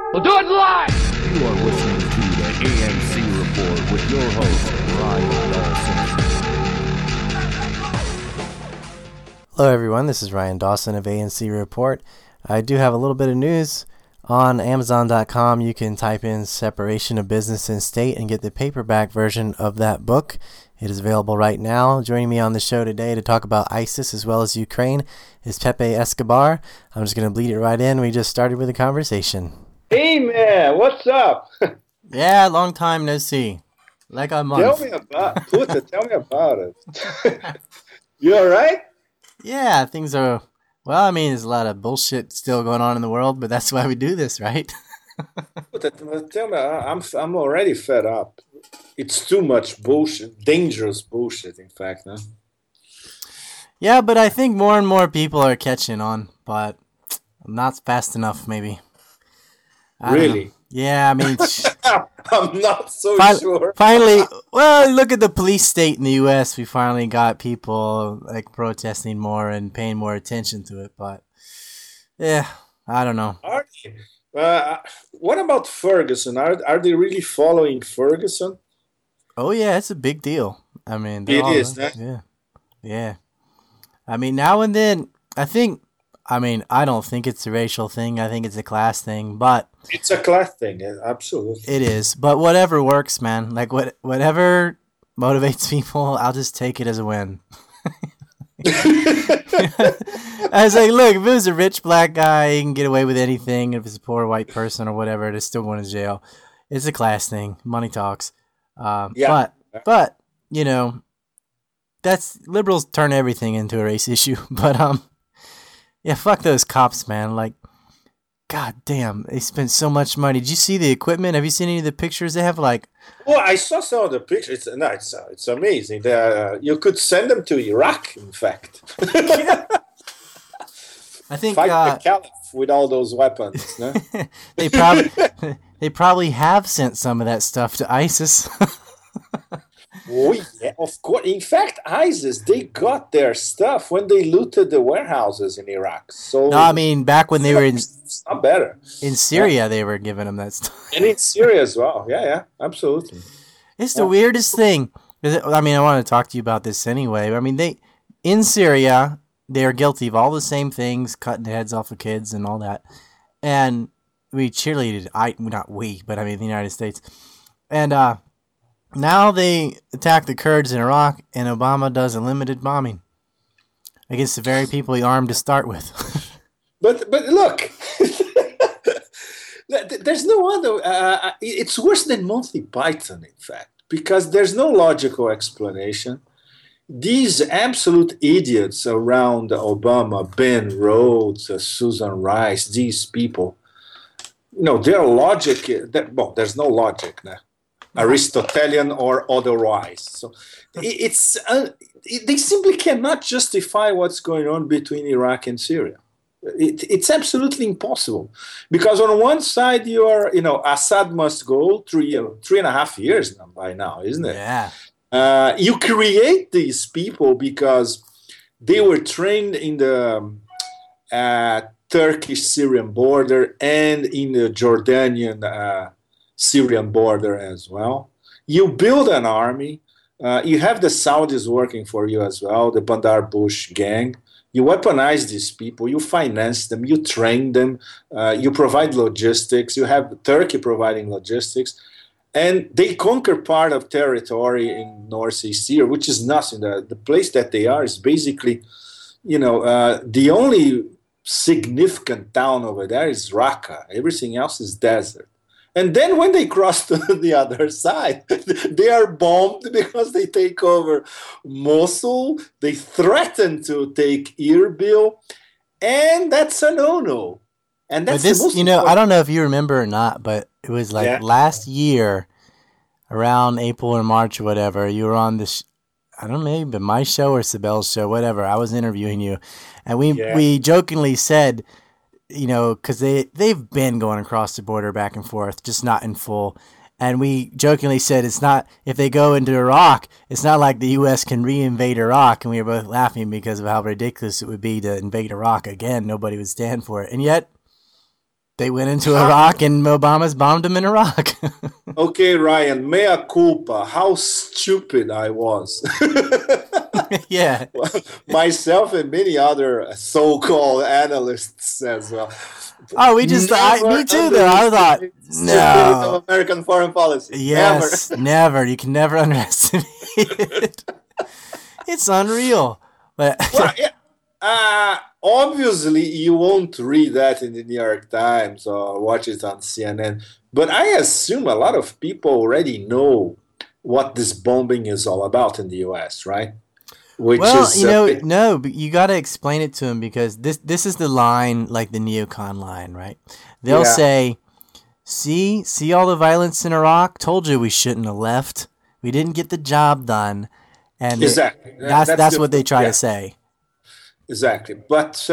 We'll do it live! You are listening to the ANC Report with your host, Ryan Dawson. Hello everyone, this is Ryan Dawson of ANC Report. I do have a little bit of news. On Amazon.com, you can type in Separation of Business and State and get the paperback version of that book. It is available right now. Joining me on the show today to talk about ISIS as well as Ukraine is Pepe Escobar. I'm just going to bleed it right in. We just started with a conversation. Hey man, what's up? Yeah, long time no see. Like a month. Tell me about it. You alright? Yeah, things are... Well, I mean, there's a lot of bullshit still going on in the world, but that's why we do this, right? Tell me, I'm already fed up. It's too much bullshit, dangerous bullshit, in fact. Huh? Yeah, but I think more and more people are catching on, but not fast enough, maybe. Really? Yeah, I mean... I'm not so sure. Finally, well, look at the police state in the U.S. We finally got people like protesting more and paying more attention to it. But yeah, I don't know. Are they? What about Ferguson? Are they really following Ferguson? Oh yeah, it's a big deal. I mean, it is. Yeah. I mean, now and then, I don't think it's a racial thing. I think it's a class thing, but... It's a class thing, absolutely. It is, but whatever works, man. Like, whatever motivates people, I'll just take it as a win. I was like, look, if it was a rich black guy, he can get away with anything. If it's a poor white person or whatever, they're still going to jail. It's a class thing. Money talks. Yeah. But, you know, that's... Liberals turn everything into a race issue, but, yeah, fuck those cops, man. Like, god damn, they spent so much money. Did you see the equipment? Have you seen any of the pictures? They have like... Well, I saw some of the pictures. It's amazing. You could send them to Iraq, in fact. I think... Fight the Caliph with all those weapons. No? they probably have sent some of that stuff to ISIS. Oh, yeah, of course. In fact, ISIS, they got their stuff when they looted the warehouses in Iraq. So no, I mean, back when they were in... It's not better. In Syria, they were giving them that stuff. And in Syria as well. Yeah, absolutely. It's the weirdest thing. I mean, I want to talk to you about this anyway. I mean, in Syria, they are guilty of all the same things, cutting the heads off of kids and all that. And we cheerleaded. Not we, but I mean the United States. And... now they attack the Kurds in Iraq, and Obama does unlimited bombing against the very people he armed to start with. but look, there's no other. It's worse than Monty Python, in fact, because there's no logical explanation. These absolute idiots around Obama, Ben Rhodes, Susan Rice, these people, their logic. There's no logic now. Aristotelian or otherwise. So they simply cannot justify what's going on between Iraq and Syria. It's absolutely impossible. Because on one side, Assad must go 3.5 years by now, isn't it? Yeah. You create these people because they were trained in the Turkish-Syrian border and in the Jordanian Syrian border as well. You build an army. You have the Saudis working for you as well, the Bandar Bush gang. You weaponize these people. You finance them. You train them. You provide logistics. You have Turkey providing logistics. And they conquer part of territory in northeast Syria, which is nothing. The place that they are is basically, the only significant town over there is Raqqa. Everything else is desert. And then when they cross to the other side, they are bombed because they take over Mosul. They threaten to take Erbil. And that's a no-no. And that's this, I don't know if you remember or not, but it was like last year, around April or March or whatever, you were on this, I don't know, maybe my show or Sibel's show, whatever. I was interviewing you. And we jokingly said... because they've been going across the border back and forth, just not in full. And we jokingly said it's not, if they go into Iraq, it's not like the U.S. can re-invade Iraq. And we were both laughing because of how ridiculous it would be to invade Iraq again. Nobody would stand for it. And yet, They went into Iraq and Obama's bombed them in Iraq. Okay, Ryan, mea culpa. How stupid I was. Yeah. Myself and many other so-called analysts as well. Oh, me too, though. I thought, no. Of American foreign policy. Yes, never. You can never underestimate it. It's unreal. But obviously, you won't read that in the New York Times or watch it on CNN. But I assume a lot of people already know what this bombing is all about in the U.S., right? But you got to explain it to them, because this is the line, like the neocon line, right? They'll say, see all the violence in Iraq? Told you we shouldn't have left. We didn't get the job done. And exactly. That's what they try to say. Exactly. But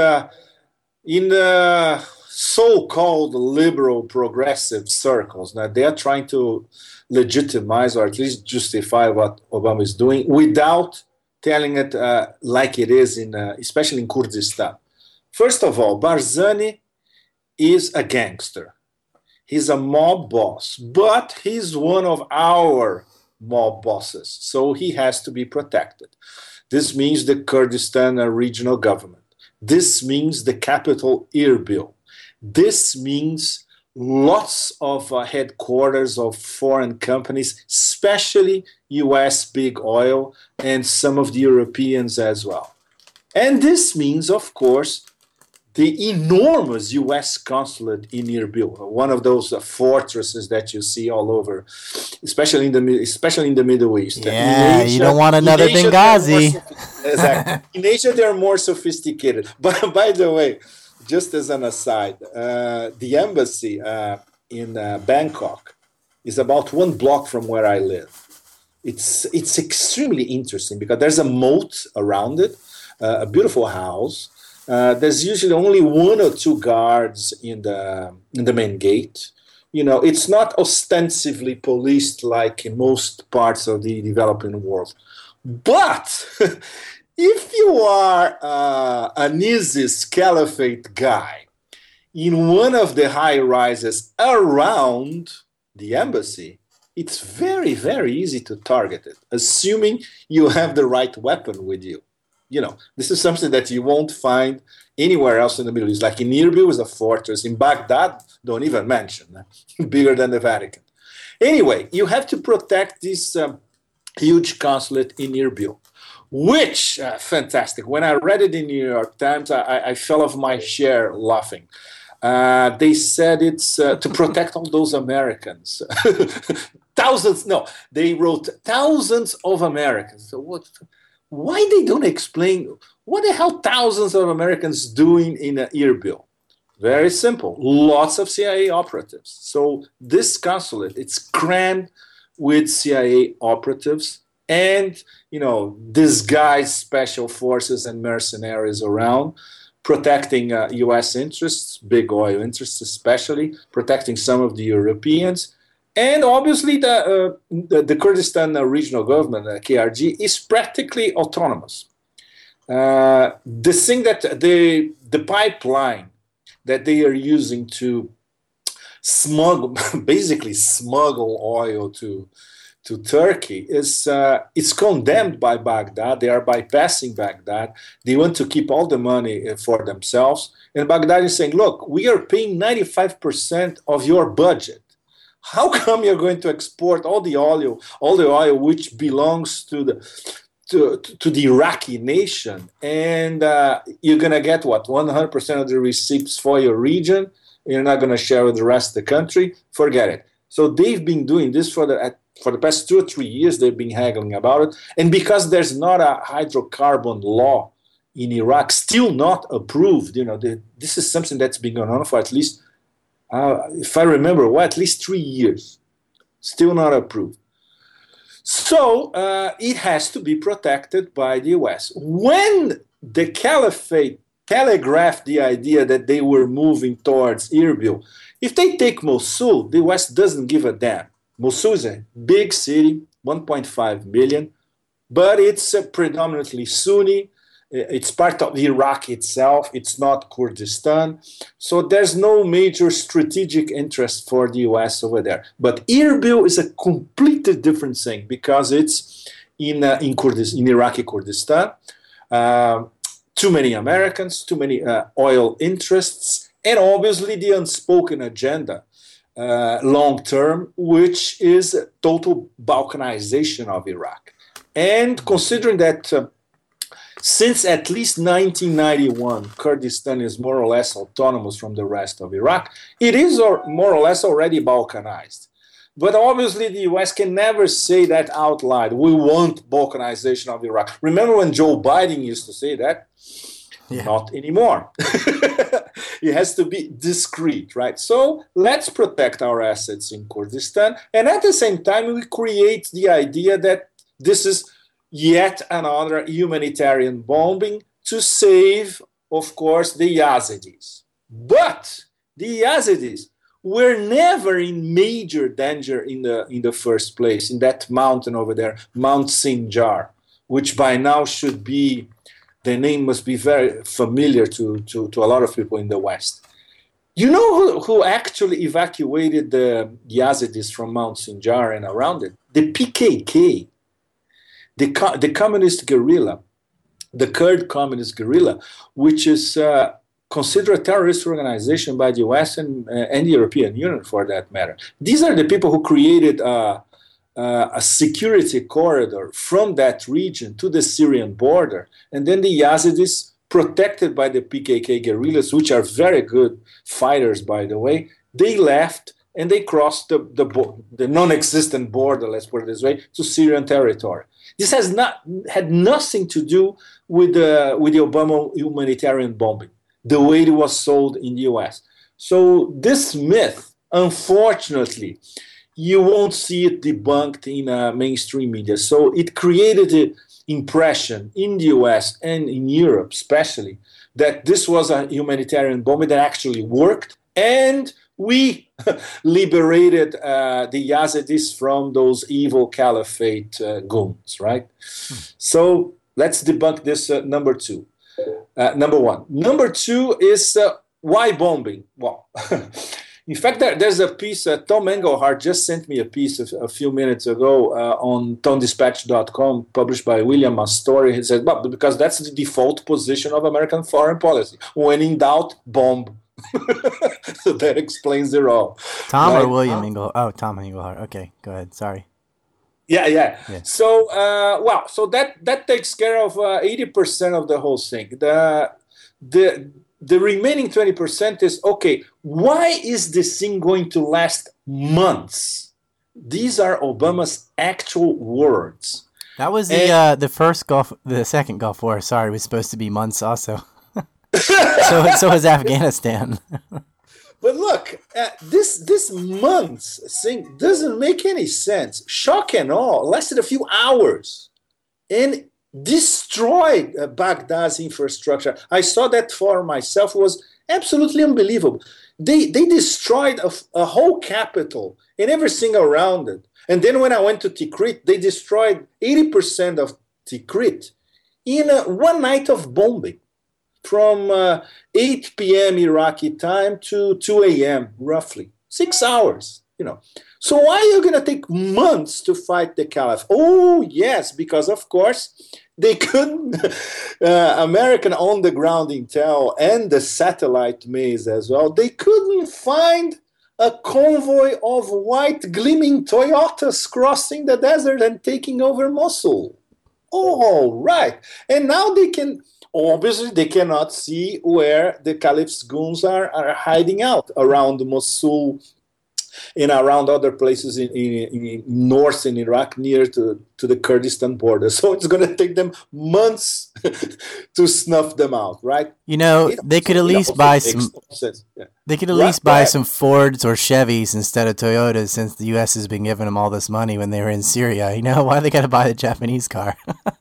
in the so-called liberal progressive circles, now they are trying to legitimize or at least justify what Obama is doing without telling it like it is, especially in Kurdistan. First of all, Barzani is a gangster. He's a mob boss, but he's one of our mob bosses, so he has to be protected. This means the Kurdistan regional government. This means the capital Erbil. This means lots of headquarters of foreign companies, especially US big oil and some of the Europeans as well. And this means, of course, the enormous US consulate in Erbil, one of those fortresses that you see all over, especially in the Middle East. Yeah, Asia, you don't want another Benghazi. Exactly. In Asia, they're more sophisticated. But by the way, just as an aside, the embassy in Bangkok is about 1 block from where I live. It's extremely interesting because there's a moat around it, a beautiful house. There's usually only 1 or 2 guards in the main gate. It's not ostensibly policed like in most parts of the developing world. But if you are an ISIS caliphate guy in one of the high rises around the embassy, it's very, very easy to target it, assuming you have the right weapon with you. This is something that you won't find anywhere else in the Middle East. Like in Erbil is a fortress. In Baghdad, don't even mention, bigger than the Vatican. Anyway, you have to protect this huge consulate in Erbil, which, fantastic. When I read it in New York Times, I fell off my chair laughing. They said it's to protect all those Americans. They wrote thousands of Americans. So why they don't explain what the hell thousands of Americans doing in Erbil? Very simple. Lots of CIA operatives. So this consulate, it's crammed with CIA operatives and, disguised special forces and mercenaries around, protecting U.S. interests, big oil interests especially, protecting some of the Europeans. And obviously, the Kurdistan regional government, KRG, is practically autonomous. The thing that the pipeline that they are using to basically smuggle oil to Turkey it's condemned by Baghdad. They are bypassing Baghdad. They want to keep all the money for themselves. And Baghdad is saying, look, we are paying 95% of your budget. How come you're going to export all the oil which belongs to the Iraqi nation, and you're going to get 100% of the receipts for your region? You're not going to share with the rest of the country? Forget it. So they've been doing this for the past 2 or 3 years. They've been haggling about it, and because there's not a hydrocarbon law in Iraq, still not approved. This is something that's been going on for at least. If I remember, at least 3 years, still not approved. So it has to be protected by the U.S. When the caliphate telegraphed the idea that they were moving towards Erbil, if they take Mosul, the U.S. doesn't give a damn. Mosul is a big city, 1.5 million, but it's predominantly Sunni, It's part of Iraq itself. It's not Kurdistan. So there's no major strategic interest for the US over there. But Erbil is a completely different thing because it's in Iraqi Kurdistan. Too many Americans, too many oil interests, and obviously the unspoken agenda long term, which is total Balkanization of Iraq. And considering that since at least 1991, Kurdistan is more or less autonomous from the rest of Iraq, it is more or less already Balkanized. But obviously the US can never say that out loud. We want Balkanization of Iraq. Remember when Joe Biden used to say that? Yeah. Not anymore. It has to be discreet, right? So let's protect our assets in Kurdistan. And at the same time, we create the idea that this is yet another humanitarian bombing to save, of course, the Yazidis. But the Yazidis were never in major danger in the first place, in that mountain over there, Mount Sinjar, which by now should be, the name must be very familiar to a lot of people in the West. You know who actually evacuated the Yazidis from Mount Sinjar and around it? The PKK, the communist guerrilla, the Kurd communist guerrilla, which is considered a terrorist organization by the US and the European Union, for that matter. These are the people who created a security corridor from that region to the Syrian border. And then the Yazidis, protected by the PKK guerrillas, which are very good fighters, by the way, they left and they crossed the non-existent border, let's put it this way, to Syrian territory. This had nothing to do with the Obama humanitarian bombing, the way it was sold in the US. So this myth, unfortunately, you won't see it debunked in mainstream media. So it created the impression in the US and in Europe especially that this was a humanitarian bombing that actually worked, and we liberated the Yazidis from those evil caliphate goons, right? So let's debunk this number two. Number one. Number two is why bombing? Well, in fact, there's a piece, Tom Engelhardt just sent me a piece a few minutes ago on ToneDispatch.com, published by William Mastori. He said, well, because that's the default position of American foreign policy. When in doubt, bomb. So that explains it all. Tom right? Or William Engelhardt? Oh, Tom Engelhardt. Okay, go ahead. Sorry. Yeah. So, so that takes care of 80% of the whole thing. The remaining 20% is, okay, why is this thing going to last months? These are Obama's actual words. That was the second Gulf War. Sorry, was supposed to be months also. so was Afghanistan. But look, this months thing doesn't make any sense. Shock and awe lasted a few hours and destroyed Baghdad's infrastructure. I saw that for myself. It was absolutely unbelievable. They destroyed a whole capital and everything around it. And then when I went to Tikrit, they destroyed 80% of Tikrit in one night of bombing. From 8 p.m. Iraqi time to 2 a.m. roughly. 6 hours, So why are you going to take months to fight the Caliph? Oh, yes, because, of course, they couldn't, American on-the-ground intel and the satellite maze as well, they couldn't find a convoy of white gleaming Toyotas crossing the desert and taking over Mosul. All right. And now they can... Obviously, they cannot see where the Caliph's goons are hiding out around Mosul and around other places in north in Iraq near to the Kurdistan border. So it's going to take them months to snuff them out, right? They could at least buy some. They could at least buy some Fords or Chevys instead of Toyotas, since the U.S. has been giving them all this money when they were in Syria. Why they got to buy the Japanese car?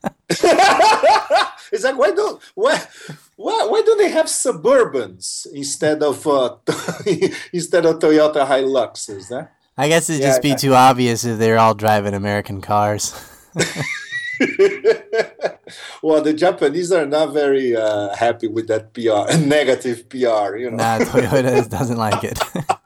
It's like, why don't they have Suburbans instead of Toyota Hiluxes? Huh? I guess it'd just be too obvious if they're all driving American cars. Well, the Japanese are not very happy with that PR, negative PR, Nah, Toyota doesn't like it.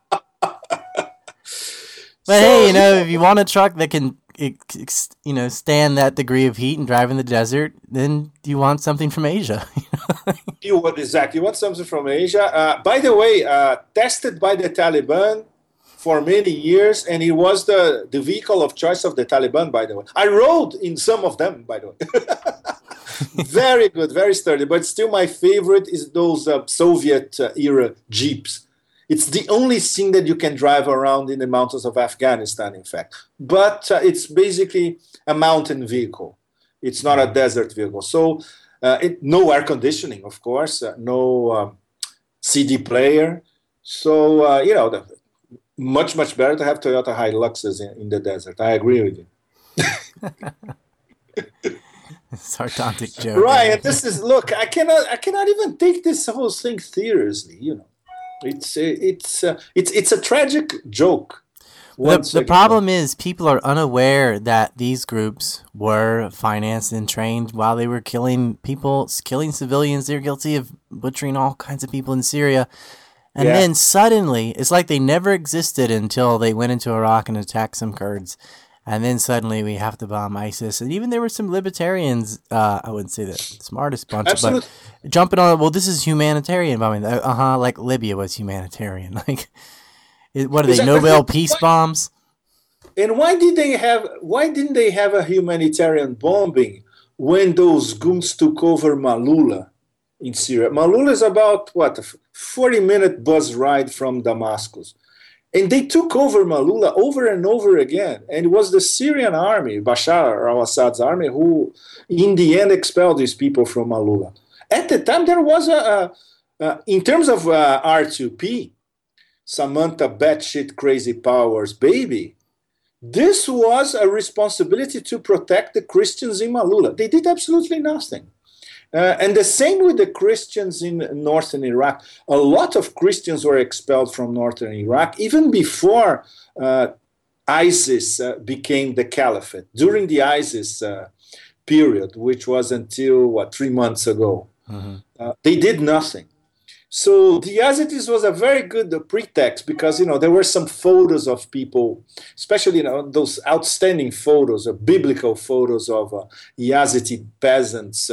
But hey, if you want a truck that can, stand that degree of heat and drive in the desert, then you want something from Asia. You want something from Asia. By the way, tested by the Taliban for many years, and it was the vehicle of choice of the Taliban, by the way. I rode in some of them, by the way. Very good, very sturdy, but still my favorite is those Soviet-era Jeeps. It's the only thing that you can drive around in the mountains of Afghanistan, in fact. But it's basically a mountain vehicle. It's not a desert vehicle. So no air conditioning, of course, no CD player. So, much, much better to have Toyota Hiluxes in the desert. I agree with you. Sardonic joke. Right, and this is, look, I cannot even take this whole thing seriously, It's a tragic joke. The problem is people are unaware that these groups were financed and trained while they were killing people, killing civilians. They're guilty of butchering all kinds of people in Syria. And then suddenly, it's like they never existed until they went into Iraq and attacked some Kurds. And then suddenly we have to bomb ISIS. And even there were some libertarians, I wouldn't say the smartest bunch, but jumping on, well, this is humanitarian bombing. Like Libya was humanitarian. Like, what are they, Nobel Peace Bombs? And why didn't they have a humanitarian bombing when those goons took over Malula in Syria? Malula is about, a 40-minute bus ride from Damascus. And they took over Malula over and over again. And it was the Syrian army, Bashar al-Assad's army, who in the end expelled these people from Malula. At the time, there was in terms of R2P, Samantha batshit crazy powers baby, this was a responsibility to protect the Christians in Malula. They did absolutely nothing. And the same with the Christians in northern Iraq. A lot of Christians were expelled from northern Iraq even before ISIS became the caliphate. During the ISIS period, which was until, 3 months ago, they did nothing. So the Yazidis was a very good pretext because, there were some photos of people, especially, those outstanding photos, biblical photos of Yazidi peasants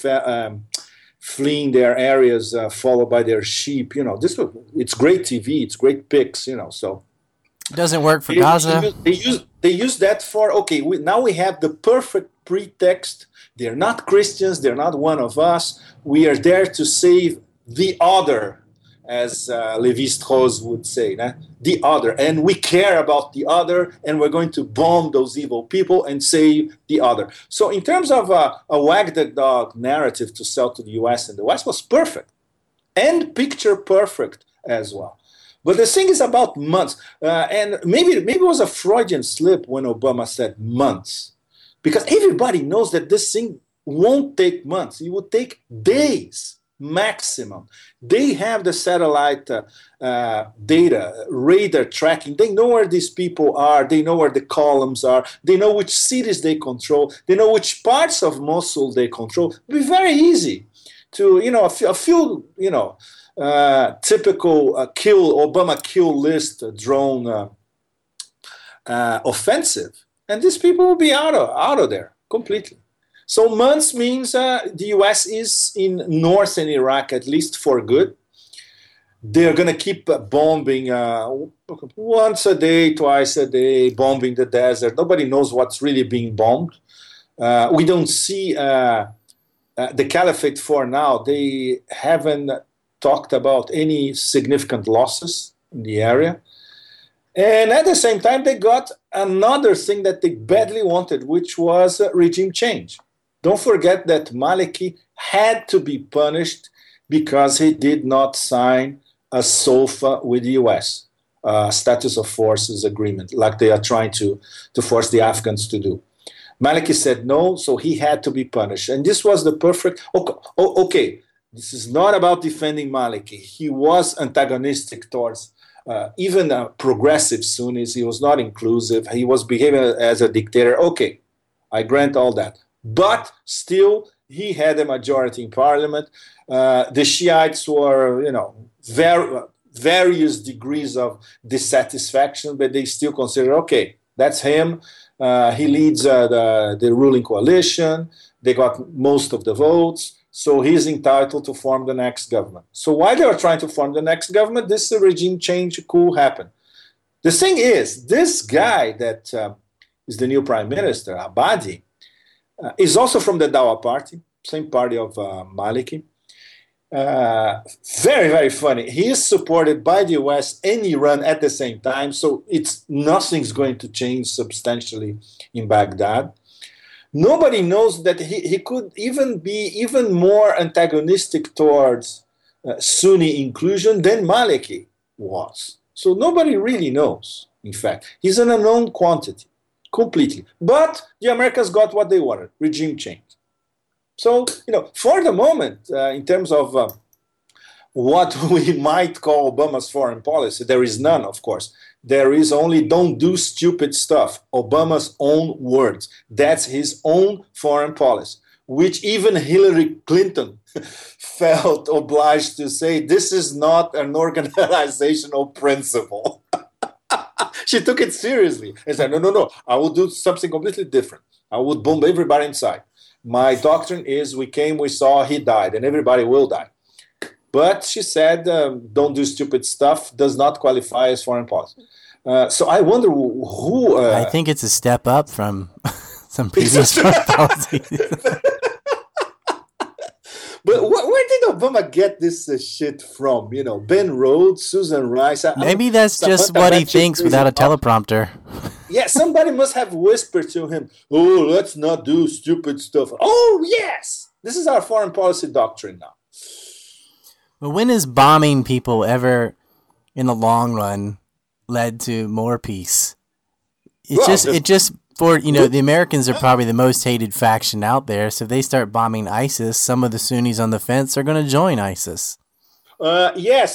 fleeing their areas, followed by their sheep. It's great TV, it's great pics, so. It doesn't work for Gaza. They use that for, now we have the perfect pretext. They're not Christians, they're not one of us. We are there to save the other, as Lévi-Strauss would say, the other. And we care about the other, and we're going to bomb those evil people and save the other. So in terms of a wag the dog narrative to sell to the U.S., and the West was perfect, and picture perfect as well. But the thing is about months, and maybe it was a Freudian slip when Obama said months, because everybody knows that this thing won't take months. It would take days. Maximum. They have the satellite data, radar tracking. They know where these people are. They know where the columns are. They know which cities they control. They know which parts of Mosul they control. It'd be very easy to, a few, typical Obama kill list drone offensive, and these people will be out of there completely. So months means the U.S. is in northern Iraq, at least for good. They're going to keep bombing once a day, twice a day, bombing the desert. Nobody knows what's really being bombed. We don't see the caliphate for now. They haven't talked about any significant losses in the area. And at the same time, they got another thing that they badly wanted, which was regime change. Don't forget that Maliki had to be punished because he did not sign a SOFA with the U.S., Status of Forces Agreement, like they are trying to force the Afghans to do. Maliki said no, so he had to be punished. And this was the perfect... Okay, this is not about defending Maliki. He was antagonistic towards even progressive Sunnis. He was not inclusive. He was behaving as a dictator. Okay, I grant all that. But still, he had a majority in parliament. The Shiites were, various degrees of dissatisfaction, but they still consider, okay, that's him. He leads the ruling coalition. They got most of the votes. So he's entitled to form the next government. So while they were trying to form the next government, this regime change could happen. The thing is, this guy that is the new prime minister, Abadi, is also from the Dawa party, same party of Maliki. Very, very funny. He is supported by the US and Iran at the same time, so nothing's going to change substantially in Baghdad. Nobody knows that he could even be even more antagonistic towards Sunni inclusion than Maliki was. So nobody really knows, in fact. He's an unknown quantity, completely. But the Americans got what they wanted, regime change. So, for the moment, in terms of what we might call Obama's foreign policy, there is none, of course. There is only don't do stupid stuff, Obama's own words. That's his own foreign policy, which even Hillary Clinton felt obliged to say, this is not an organizational principle. She took it seriously and said, no, I will do something completely different. I would bomb everybody inside. My doctrine is we came, we saw, he died, and everybody will die. But she said, don't do stupid stuff, does not qualify as foreign policy. So I wonder who... I think it's a step up from some previous foreign policy. But where did Obama get this shit from? Ben Rhodes, Susan Rice. Maybe that's just what he thinks without a teleprompter. Yeah, somebody must have whispered to him, oh, let's not do stupid stuff. Oh, yes! This is our foreign policy doctrine now. But when has bombing people ever, in the long run, led to more peace? The Americans are probably the most hated faction out there. So if they start bombing ISIS, some of the Sunnis on the fence are going to join ISIS. Yes,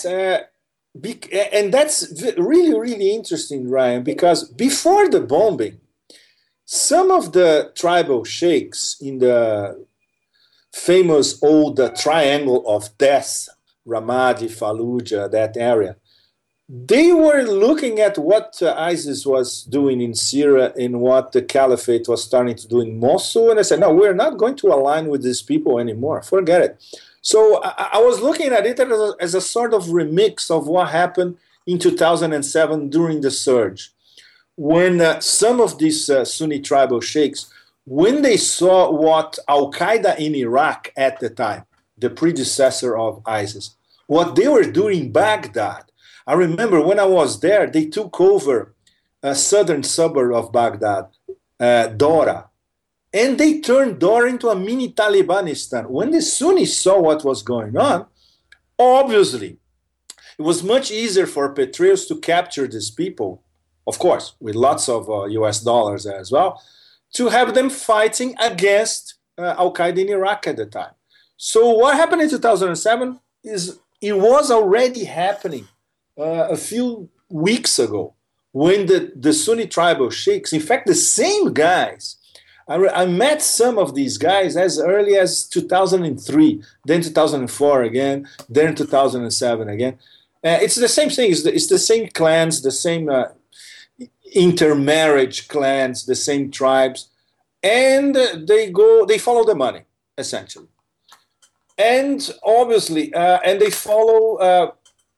and that's really, really interesting, Ryan, because before the bombing, some of the tribal sheikhs in the famous old triangle of death, Ramadi, Fallujah, that area, they were looking at what ISIS was doing in Syria and what the caliphate was starting to do in Mosul, and I said, no, we're not going to align with these people anymore. Forget it. So I was looking at it as a sort of remix of what happened in 2007 during the surge, when some of these Sunni tribal sheikhs, when they saw what Al-Qaeda in Iraq at the time, the predecessor of ISIS, what they were doing in Baghdad. I remember when I was there, they took over a southern suburb of Baghdad, Dora, and they turned Dora into a mini Talibanistan. When the Sunnis saw what was going on, obviously, it was much easier for Petraeus to capture these people, of course, with lots of US dollars as well, to have them fighting against Al-Qaeda in Iraq at the time. So what happened in 2007 is it was already happening a few weeks ago when the Sunni tribal sheikhs, in fact, the same guys, I met some of these guys as early as 2003, then 2004 again, then 2007 again. It's the same thing. It's the same clans, the same intermarriage clans, the same tribes, and they follow the money, essentially. And obviously, and they follow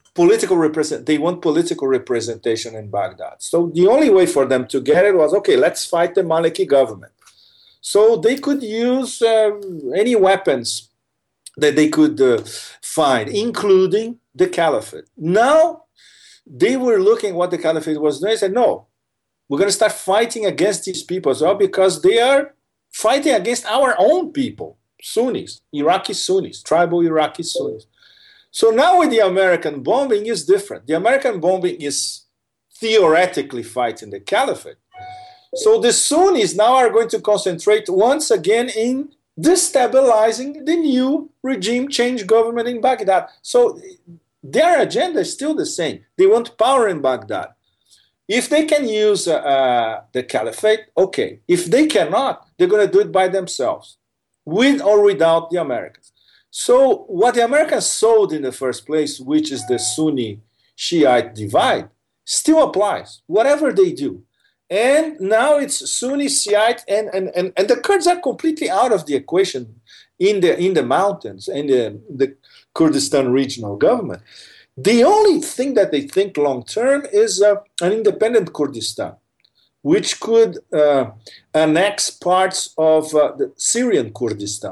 they want political representation in Baghdad. So the only way for them to get it was, okay, let's fight the Maliki government. So they could use any weapons that they could find, including the caliphate. Now, they were looking what the caliphate was doing and said, no, we're going to start fighting against these people as well because they are fighting against our own people, Sunnis, Iraqi Sunnis, tribal Iraqi Sunnis. So now with the American bombing is different. The American bombing is theoretically fighting the caliphate. So the Sunnis now are going to concentrate once again in destabilizing the new regime change government in Baghdad. So their agenda is still the same. They want power in Baghdad. If they can use the caliphate, okay. If they cannot, they're going to do it by themselves, with or without the Americans. So what the Americans sold in the first place, which is the Sunni-Shiite divide, still applies, whatever they do. And now it's Sunni, Shiite, and the Kurds are completely out of the equation in the mountains and the Kurdistan regional government. The only thing that they think long term is an independent Kurdistan, which could annex parts of the Syrian Kurdistan.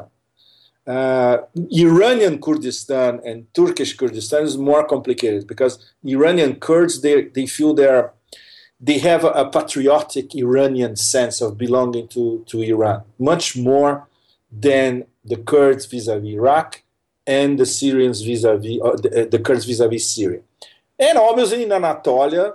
Iranian Kurdistan and Turkish Kurdistan is more complicated because Iranian Kurds, they feel they have a patriotic Iranian sense of belonging to Iran, much more than the Kurds vis-a-vis Iraq and the Syrians vis-a-vis the Kurds vis-a-vis Syria. And obviously in Anatolia,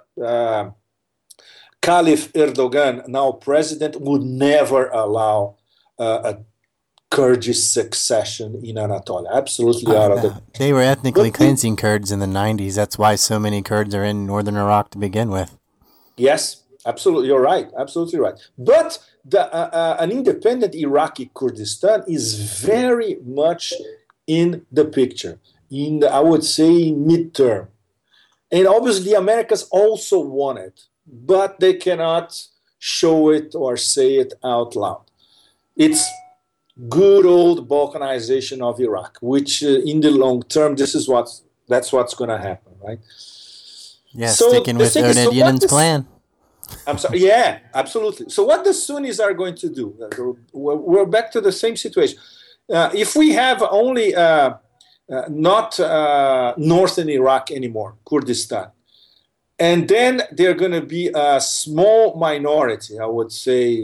Caliph Erdogan, now president, would never allow a Kurdish succession in Anatolia. Absolutely out of the... They were ethnically cleansing Kurds in the 90s. That's why so many Kurds are in northern Iraq to begin with. Yes, absolutely. You're right. Absolutely right. But an independent Iraqi Kurdistan is very much in the picture, I would say, midterm. And obviously, the Americans also want it, but they cannot show it or say it out loud. It's good old balkanization of Iraq, which in the long term, that's what's going to happen, right? Yeah, so sticking with Erdog's plan. I'm sorry. Yeah, absolutely. So what the Sunnis are going to do? We're back to the same situation. If we have only not northern Iraq anymore, Kurdistan, and then they're going to be a small minority, I would say,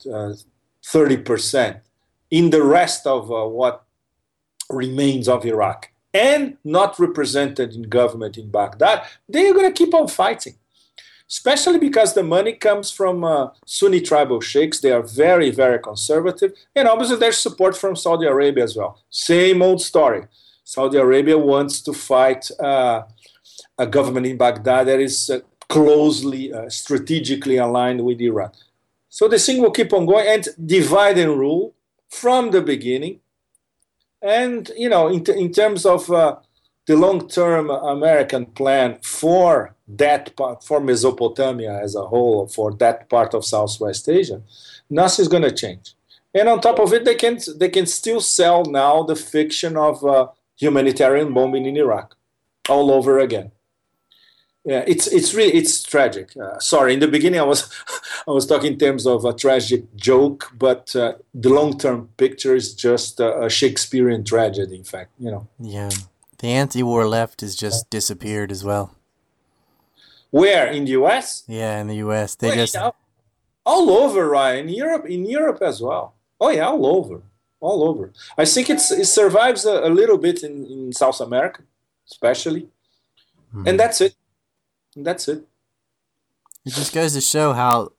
30% in the rest of what remains of Iraq, and not represented in government in Baghdad, they're going to keep on fighting, especially because the money comes from Sunni tribal sheikhs. They are very, very conservative, and obviously there's support from Saudi Arabia as well. Same old story. Saudi Arabia wants to fight a government in Baghdad that is closely, strategically aligned with Iran. So this thing will keep on going and divide and rule from the beginning. And, in terms of the long-term American plan for that part, for Mesopotamia as a whole, for that part of Southwest Asia, nothing's going to change. And on top of it, they can still sell now the fiction of humanitarian bombing in Iraq all over again. Yeah, it's tragic. Sorry, in the beginning I was talking in terms of a tragic joke, but the long-term picture is just a Shakespearean tragedy. In fact, Yeah, the anti-war left has just disappeared as well. Where in the U.S.? Yeah, in the U.S. All over, Ryan. In Europe as well. Oh yeah, all over. I think it survives a little bit in South America, especially, and that's it. That's it. It just goes to show how,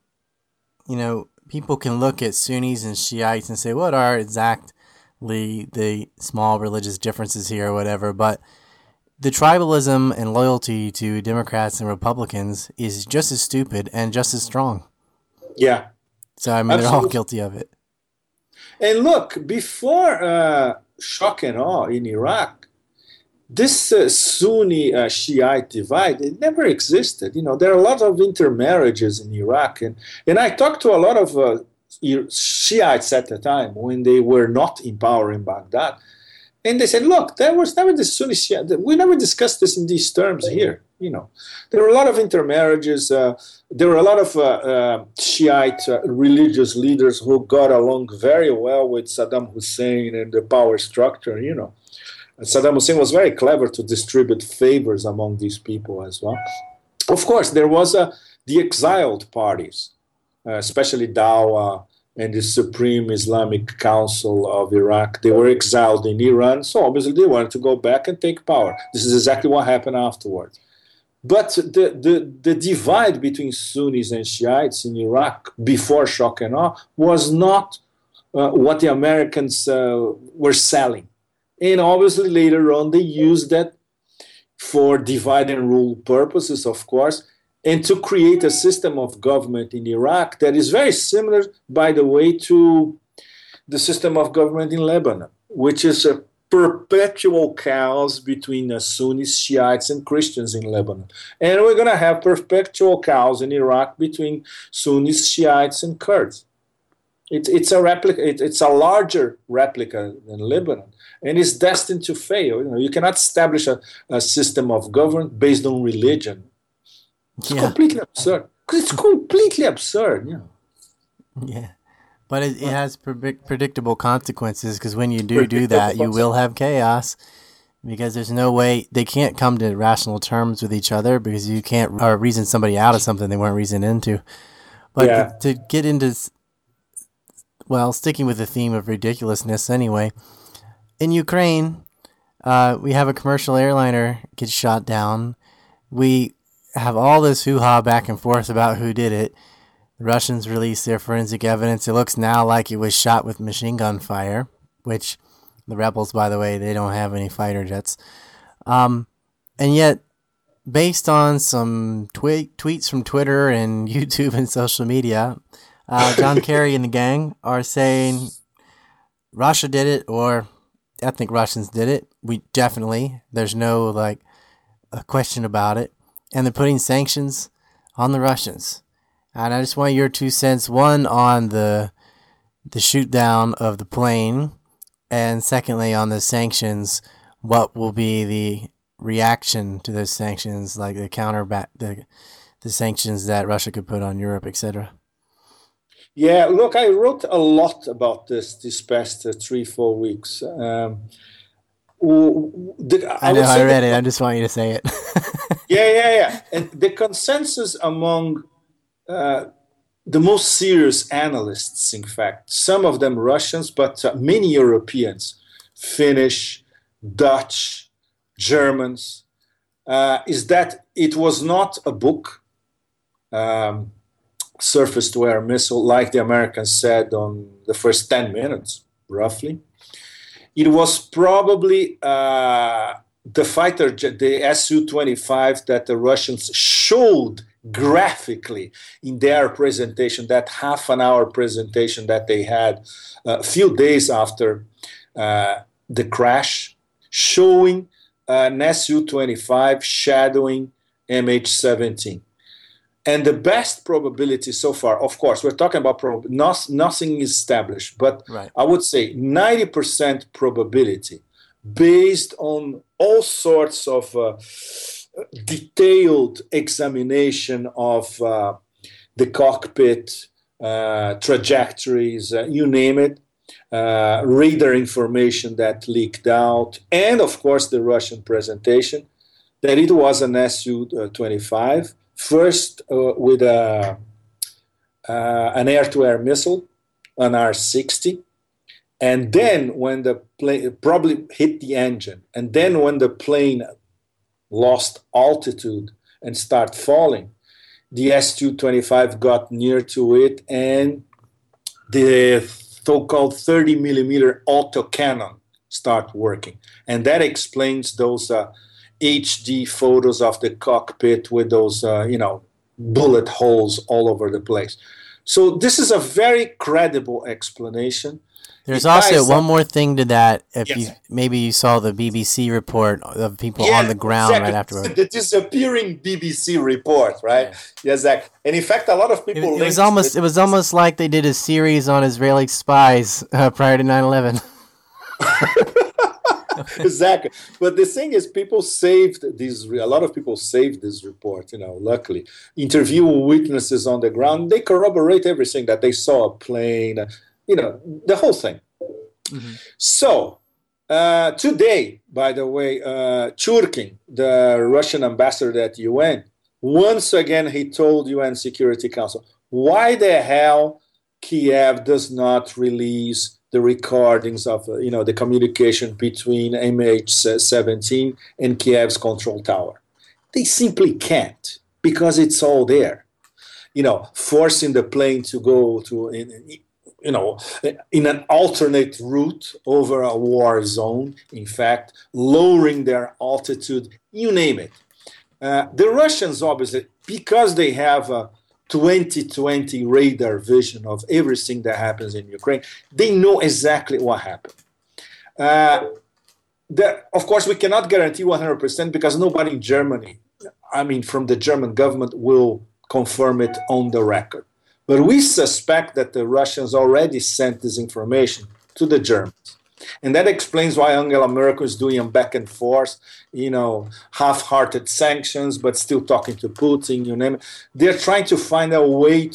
people can look at Sunnis and Shiites and say, what are exactly the small religious differences here or whatever, but the tribalism and loyalty to Democrats and Republicans is just as stupid and just as strong. Yeah. So, Absolutely. They're all guilty of it. And look, before shock and awe in Iraq, this Sunni Shiite divide, it never existed. There are a lot of intermarriages in Iraq. And I talked to a lot of Shiites at the time when they were not in power in Baghdad. And they said, look, there was never this Sunni Shiite. We never discussed this in these terms here. There were a lot of intermarriages. There were a lot of Shiite religious leaders who got along very well with Saddam Hussein and the power structure, Saddam Hussein was very clever to distribute favors among these people as well. Of course, there was the exiled parties, especially Dawa and the Supreme Islamic Council of Iraq. They were exiled in Iran, so obviously they wanted to go back and take power. This is exactly what happened afterwards. But the divide between Sunnis and Shiites in Iraq before shock and awe was not what the Americans were selling. And obviously later on they used that for divide and rule purposes, of course, and to create a system of government in Iraq that is very similar, by the way, to the system of government in Lebanon, which is a perpetual chaos between Sunnis, Shiites, and Christians in Lebanon. And we're going to have perpetual chaos in Iraq between Sunnis, Shiites, and Kurds. It's a replica. It's a larger replica than Lebanon, and it's destined to fail. You cannot establish a system of government based on religion. It's completely absurd. It's completely absurd. Yeah. But it has predictable consequences, because when you do that, you will have chaos, because there's no way they can't come to rational terms with each other, because you can't reason somebody out of something they weren't reasoned into. But to get into, well, sticking with the theme of ridiculousness anyway, in Ukraine, we have a commercial airliner get shot down. We have all this hoo-ha back and forth about who did it. The Russians released their forensic evidence. It looks now like it was shot with machine gun fire, which the rebels, by the way, they don't have any fighter jets. And yet, based on some tweets from Twitter and YouTube and social media, John Kerry and the gang are saying Russia did it, or ethnic Russians did it. There's no a question about it. And they're putting sanctions on the Russians. And I just want your 2 cents, one on the shoot down of the plane, and secondly on the sanctions. What will be the reaction to those sanctions, like the sanctions that Russia could put on Europe, etc.? Yeah, look, I wrote a lot about this past 3-4 weeks. I read it. I just want you to say it. Yeah. And the consensus among the most serious analysts, in fact, some of them Russians, but many Europeans, Finnish, Dutch, Germans, is that it was not a book, surface-to-air missile, like the Americans said on the first 10 minutes, roughly. It was probably the fighter jet, the Su-25, that the Russians showed graphically in their presentation, that half-an-hour presentation that they had a few days after the crash, showing an Su-25 shadowing MH17. And the best probability so far, of course, we're talking about nothing is established, but right. I would say 90% probability based on all sorts of detailed examination of the cockpit, trajectories, you name it, radar information that leaked out, and of course the Russian presentation, that it was an Su-25, first with an air-to-air missile, an R-60, and then when the plane probably hit the engine, and then when the plane lost altitude and started falling, the Su-25 got near to it, and the so-called 30 millimeter autocannon start working. And that explains those HD photos of the cockpit with those, bullet holes all over the place. So this is a very credible explanation. There's also one more thing to that. Maybe you saw the BBC report of people on the ground right afterwards. The disappearing BBC report, right? Yeah, exactly. And in fact, a lot of people. It was almost like they did a series on Israeli spies prior to 9/11. Exactly. But the thing is, people saved this. A lot of people saved this report. Luckily, interview witnesses on the ground. They corroborate everything, that they saw a plane. The whole thing. Mm-hmm. So, today, by the way, Churkin, the Russian ambassador at UN, once again, he told UN Security Council, why the hell Kiev does not release the recordings of, the communication between MH17 and Kiev's control tower. They simply can't, because it's all there. Forcing the plane to go to... in an alternate route over a war zone, in fact, lowering their altitude, you name it. The Russians, obviously, because they have a 2020 radar vision of everything that happens in Ukraine, they know exactly what happened. Of course, we cannot guarantee 100% because nobody in Germany, from the German government, will confirm it on the record. But we suspect that the Russians already sent this information to the Germans. And that explains why Angela Merkel is doing back and forth, half-hearted sanctions, but still talking to Putin, you name it. They're trying to find a way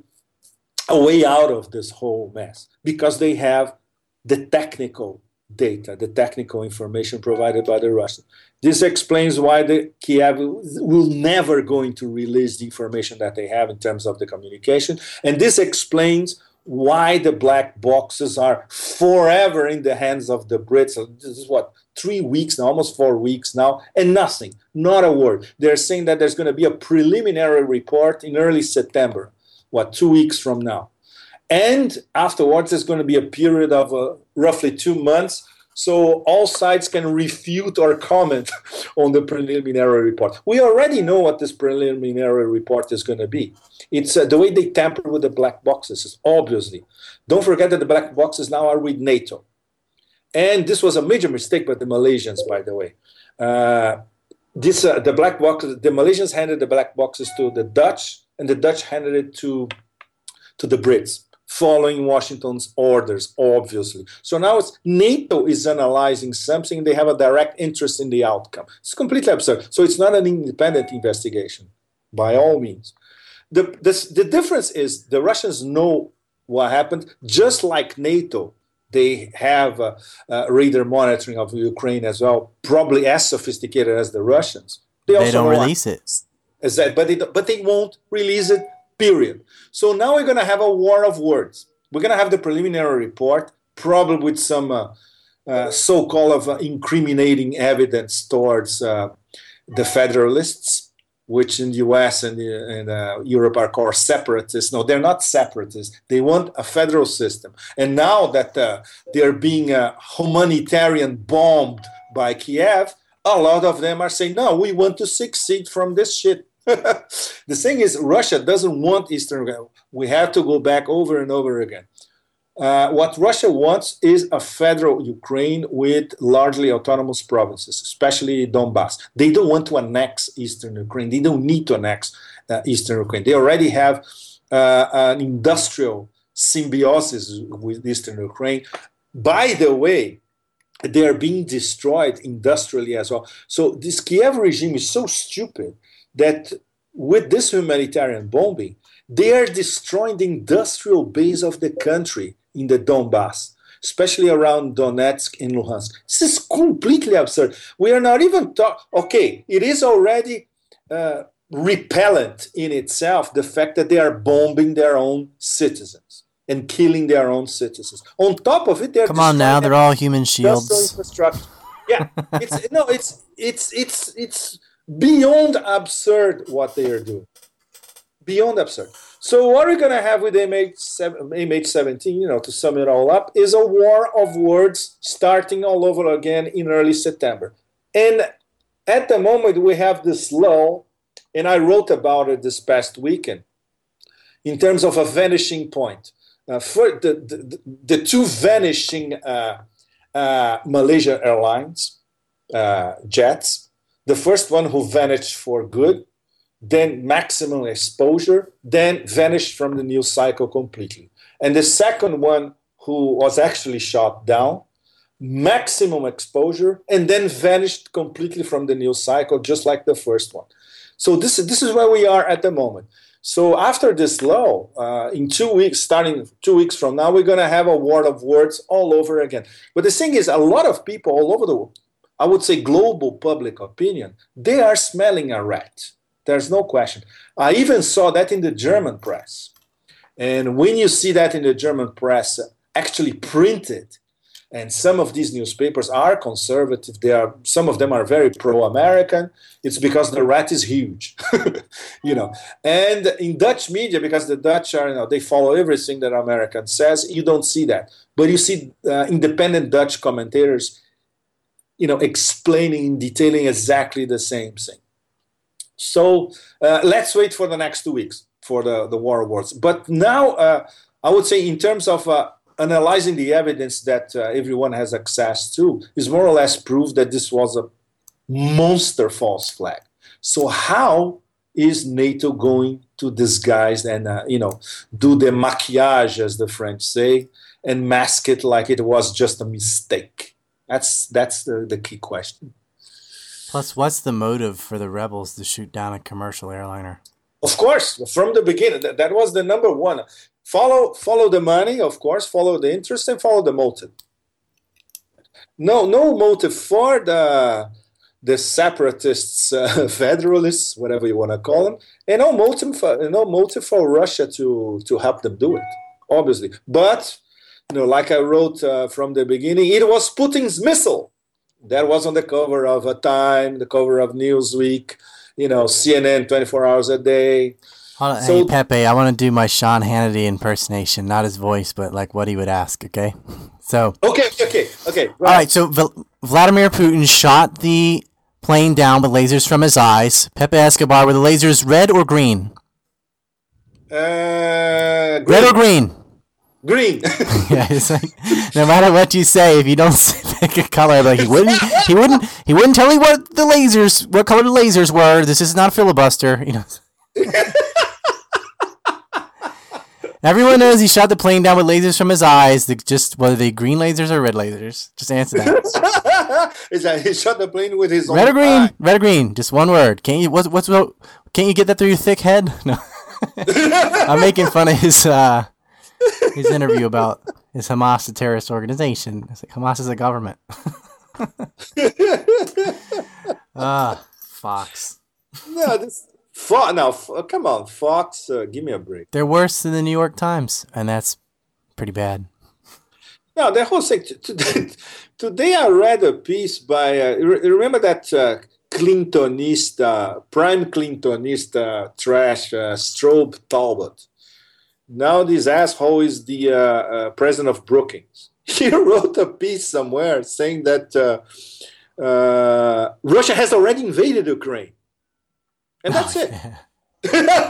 out of this whole mess because they have the technical data, the technical information provided by the Russians. This explains why Kiev will never going to release the information that they have in terms of the communication. And this explains why the black boxes are forever in the hands of the Brits. This is 3 weeks now, almost 4 weeks now, and nothing, not a word. They're saying that there's going to be a preliminary report in early September, 2 weeks from now. And afterwards, there's going to be a period of roughly 2 months, so all sides can refute or comment on the preliminary report. We already know what this preliminary report is going to be. It's the way they tamper with the black boxes, obviously. Don't forget that the black boxes now are with NATO. And this was a major mistake by the Malaysians, by the way. The Malaysians handed the black boxes to the Dutch, and the Dutch handed it to the Brits, following Washington's orders, obviously. So now NATO is analyzing something. They have a direct interest in the outcome. It's completely absurd. So it's not an independent investigation, by all means. The difference is the Russians know what happened, just like NATO. They have radar monitoring of Ukraine as well, probably as sophisticated as the Russians. They don't release it. But they won't release it, period. So now we're going to have a war of words. We're going to have the preliminary report, probably with some so-called incriminating evidence towards the Federalists, which in the US and Europe are called separatists. No, they're not separatists. They want a federal system. And now that they're being humanitarian bombed by Kiev, a lot of them are saying, no, we want to succeed from this shit. The thing is, Russia doesn't want Eastern Ukraine. We have to go back over and over again. What Russia wants is a federal Ukraine with largely autonomous provinces, especially Donbass. They don't want to annex Eastern Ukraine. They don't need to annex Eastern Ukraine. They already have an industrial symbiosis with Eastern Ukraine. By the way, they are being destroyed industrially as well. So this Kiev regime is so stupid that with this humanitarian bombing, they are destroying the industrial base of the country in the Donbass, especially around Donetsk and Luhansk. This is completely absurd. We are not even talking. Okay, it is already repellent in itself, the fact that they are bombing their own citizens and killing their own citizens. On top of it, they're come on now, they're all human shields. Infrastructure. Yeah, it's beyond absurd what they are doing. Beyond absurd. So what we're going to have with MH17, to sum it all up, is a war of words starting all over again in early September. And at the moment, we have this lull, and I wrote about it this past weekend, in terms of a vanishing point. For the two vanishing Malaysia Airlines jets, the first one who vanished for good, then maximum exposure, then vanished from the news cycle completely. And the second one who was actually shot down, maximum exposure, and then vanished completely from the news cycle, just like the first one. So this is where we are at the moment. So after this lull, in 2 weeks, starting 2 weeks from now, we're going to have a war of words all over again. But the thing is, a lot of people all over the world, I would say global public opinion, they are smelling a rat. There's no question. I even saw that in the German press. And when you see that in the German press actually printed, and some of these newspapers are conservative, some of them are very pro-American, it's because the rat is huge. And in Dutch media, because the Dutch are, they follow everything that American says, you don't see that. But you see independent Dutch commentators, explaining, detailing exactly the same thing. So let's wait for the next 2 weeks for the war awards. But now, I would say in terms of analyzing the evidence that everyone has access to, is more or less proof that this was a monster false flag. So how is NATO going to disguise and do the maquillage, as the French say, and mask it like it was just a mistake? That's the key question. Plus, what's the motive for the rebels to shoot down a commercial airliner? Of course, from the beginning, that was the number one. Follow the money, of course, follow the interest, and follow the motive. No motive for the separatists, federalists, whatever you want to call them, and no motive for Russia to help them do it, obviously. But like I wrote from the beginning, it was Putin's missile that was on the cover of Time, the cover of Newsweek, CNN 24 hours a day. Hold on, hey, Pepe, I want to do my Sean Hannity impersonation, not his voice, but like what he would ask, okay? So Okay. All right, so Vladimir Putin shot the plane down with lasers from his eyes. Pepe Escobar, were the lasers red or green? Green. Red or green? Green. Yeah, it's like, no matter what you say, if you don't pick a color, like he wouldn't tell you what color the lasers were. This is not a filibuster, Everyone knows he shot the plane down with lasers from his eyes. Whether they green lasers or red lasers? Just answer that. He shot the plane with his red own or green? eye. Red or green? Just one word. Can't you? Can't you get that through your thick head? No. I'm making fun of his interview about is Hamas a terrorist organization? It's like Hamas is a government. Fox. No, come on, Fox. Give me a break. They're worse than the New York Times, and that's pretty bad. No, the whole thing. Today I read a piece by. Remember that Clintonista, prime Clintonista trash, Strobe Talbot. Now this asshole is the president of Brookings. He wrote a piece somewhere saying that Russia has already invaded Ukraine. And that's it. Yeah.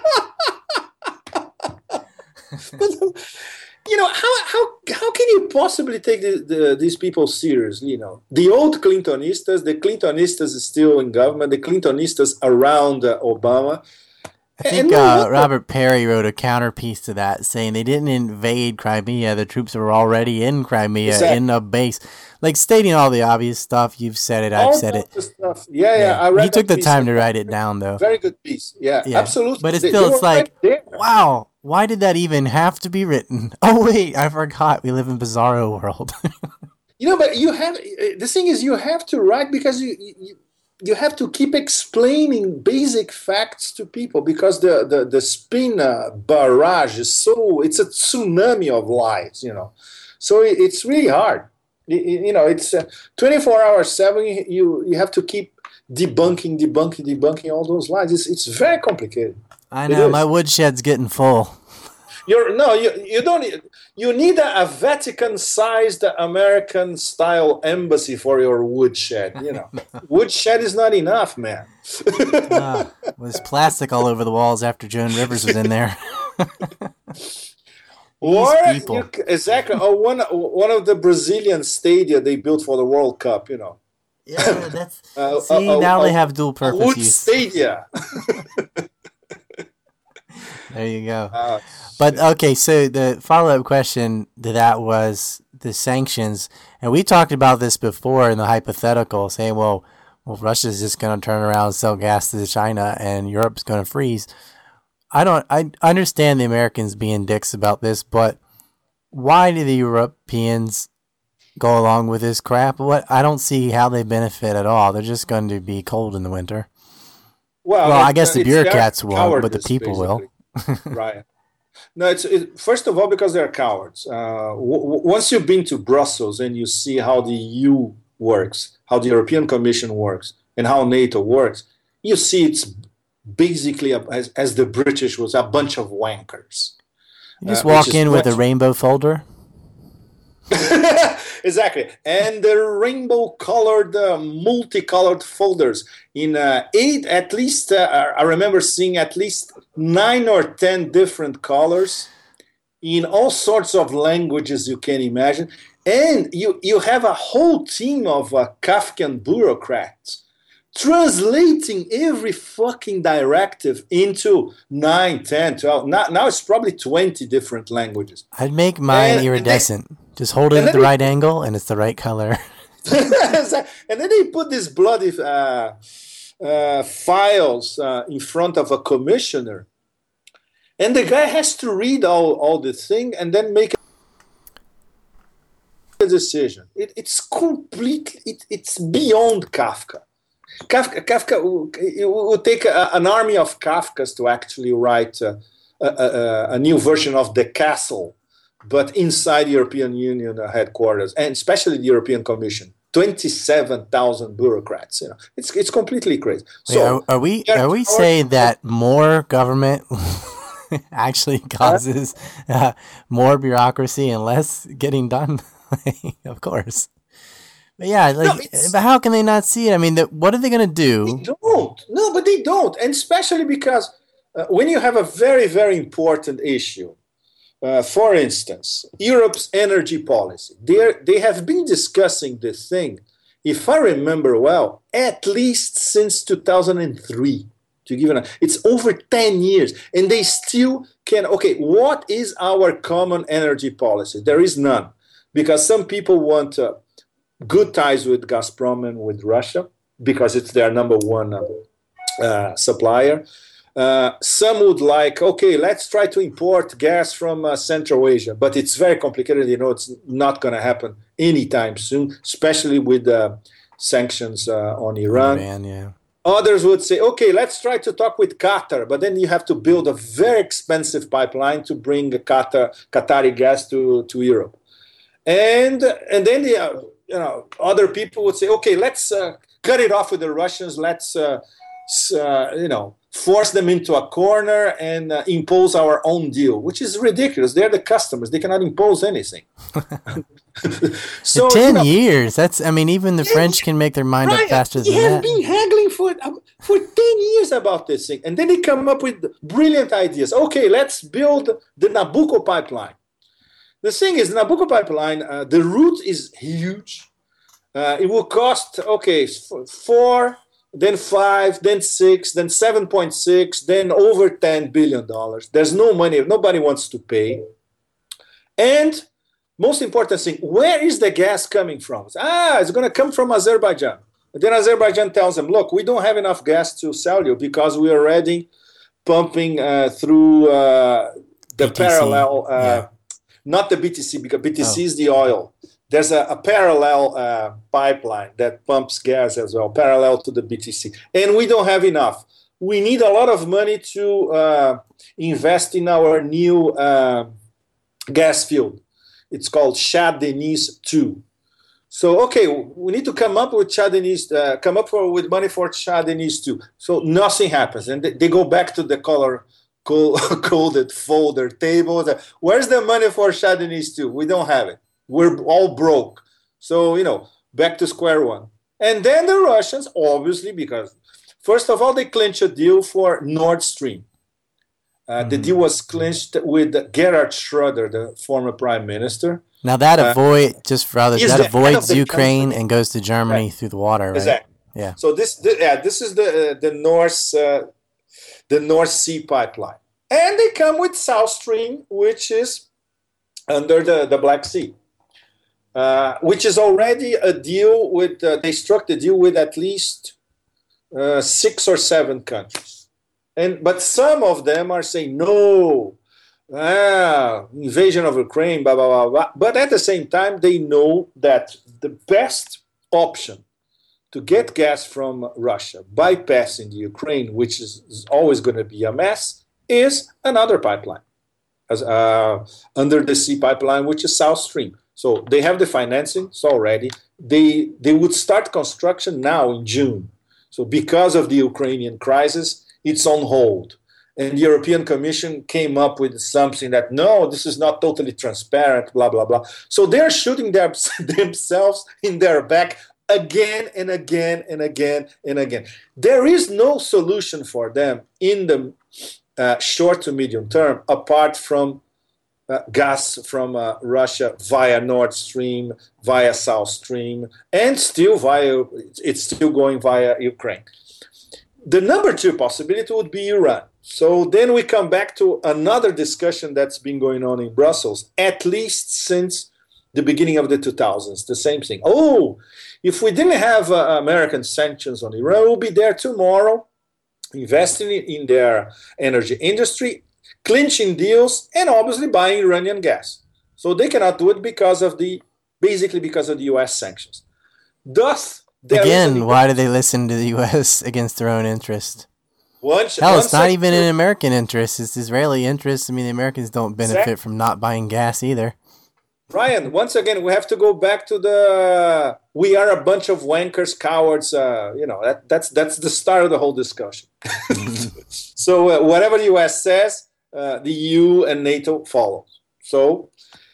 How can you possibly take these people seriously? The old Clintonistas, the Clintonistas is still in government, the Clintonistas around Obama. I think Robert Perry wrote a counterpiece to that saying they didn't invade Crimea. The troops were already in Crimea in a base. Like stating all the obvious stuff. You've said it. I've said it. Stuff. Yeah. I read he took the time to write it down, though. Very good piece. Yeah, absolutely. But it's like, wow, why did that even have to be written? Oh, wait, I forgot. We live in Bizarro world. But the thing is, you have to write because you have to keep explaining basic facts to people because the spin barrage is it's a tsunami of lies, So it's really hard. It's 24 hours 7. You have to keep debunking all those lies. It's very complicated. I know my woodshed's getting full. You don't. You need a Vatican-sized American-style embassy for your woodshed. Woodshed is not enough, man. There's plastic all over the walls after Joan Rivers was in there. Or exactly. Or one of the Brazilian stadia they built for the World Cup. Yeah, that's. Now they have dual purpose wood use. Stadia. There you go. But okay, so the follow-up question to that was the sanctions, and we talked about this before in the hypothetical, saying, well, Russia's just going to turn around and sell gas to China, and Europe's going to freeze. I understand the Americans being dicks about this, but why do the Europeans go along with this crap? I don't see how they benefit at all. They're just going to be cold in the winter. Well, I guess the bureaucrats won't, but the people will. Right. No, first of all, because they're cowards. Once you've been to Brussels and you see how the EU works, how the European Commission works, and how NATO works, you see it's basically, as the British was, a bunch of wankers. You just walk in with a rainbow folder? Exactly. And the rainbow-colored, multicolored folders in eight, at least, I remember seeing at least 9 or 10 different colors in all sorts of languages you can imagine. And you have a whole team of Kafkian bureaucrats translating every fucking directive into 9, 10, 12. Now it's probably 20 different languages. I'd make mine iridescent. Just hold it at the right angle, and it's the right color. And then they put these bloody files in front of a commissioner. And the guy has to read all the thing and then make a decision. It's completely, it's beyond Kafka. Kafka will take an army of Kafkas to actually write a new version of The Castle, but inside the European Union headquarters, and especially the European Commission. 27,000 bureaucrats. It's completely crazy. So are we saying that more government actually causes more bureaucracy and less getting done? Of course. But yeah, but how can they not see it? I mean, what are they going to do? They don't. No, but they don't. And especially because when you have a very, very important issue, for instance, Europe's energy policy, they have been discussing this thing, if I remember well, at least since 2003. To give it's over 10 years, and they still can. Okay, what is our common energy policy? There is none, because some people want good ties with Gazprom and with Russia because it's their number one supplier. Some would like, okay, let's try to import gas from Central Asia, but it's very complicated. It's not going to happen anytime soon, especially with sanctions on Iran. Yeah. Others would say, okay, let's try to talk with Qatar, but then you have to build a very expensive pipeline to bring Qatari gas to Europe. And then other people would say, okay, let's cut it off with the Russians. Let's force them into a corner and impose our own deal, which is ridiculous. They're the customers; they cannot impose anything. So 10 years. Even the French can make their mind up faster than that. They have been haggling for 10 years about this thing, and then they come up with brilliant ideas. Okay, let's build the Nabucco pipeline. The thing is, the Nabucco pipeline, the route is huge. It will cost, 4, then 5, then 6, then 7.6, then over $10 billion. There's no money. Nobody wants to pay. And most important thing, where is the gas coming from? It's going to come from Azerbaijan. And then Azerbaijan tells them, look, we don't have enough gas to sell you because we're already pumping through the BTC. Parallel... Not the BTC, because BTC is the oil. There's a parallel pipeline that pumps gas as well, parallel to the BTC. And we don't have enough. We need a lot of money to invest in our new gas field. It's called Shah Deniz 2. So, we need to come up with with money for Shah Deniz 2. So nothing happens. And they go back to the coded folder table. Where's the money for Shah Deniz 2? We don't have it. We're all broke. So, back to square one. And then the Russians, obviously, because first of all, they clinched a deal for Nord Stream. The deal was clinched with Gerhard Schroeder, the former prime minister. Now that avoids Ukraine and goes to Germany through the water, right? Exactly. Yeah. So this is the North Sea pipeline. And they come with South Stream, which is under the Black Sea, which is already a deal with, they struck the deal with at least 6 or 7 countries. But some of them are saying, no, invasion of Ukraine, blah, blah, blah, blah. But at the same time, they know that the best option to get gas from Russia, bypassing the Ukraine, which is always going to be a mess, is another pipeline, under the sea pipeline, which is South Stream. So they have the financing, so already. They would start construction now in June. So because of the Ukrainian crisis, it's on hold. and the European Commission came up with something that, no, this is not totally transparent, blah, blah, blah. So they're shooting themselves in their back again and again and again and again. There is no solution for them in the short to medium term apart from gas from Russia via Nord Stream, via South Stream, and it's still going via Ukraine. The number two possibility would be Iran. So then we come back to another discussion that's been going on in Brussels, at least since the beginning of the 2000s, the same thing. Oh, if we didn't have American sanctions on Iran, we'll be there tomorrow, investing in their energy industry, clinching deals, and obviously buying Iranian gas. So they cannot do it basically because of the U.S. sanctions. Thus, again, why do they listen to the U.S. against their own interest? Hell, it's not even in American interest. It's Israeli interest. I mean, the Americans don't benefit from not buying gas either. Ryan, once again, we have to go back to we are a bunch of wankers, cowards. That's the start of the whole discussion. So whatever the U.S. says, the EU and NATO follow. So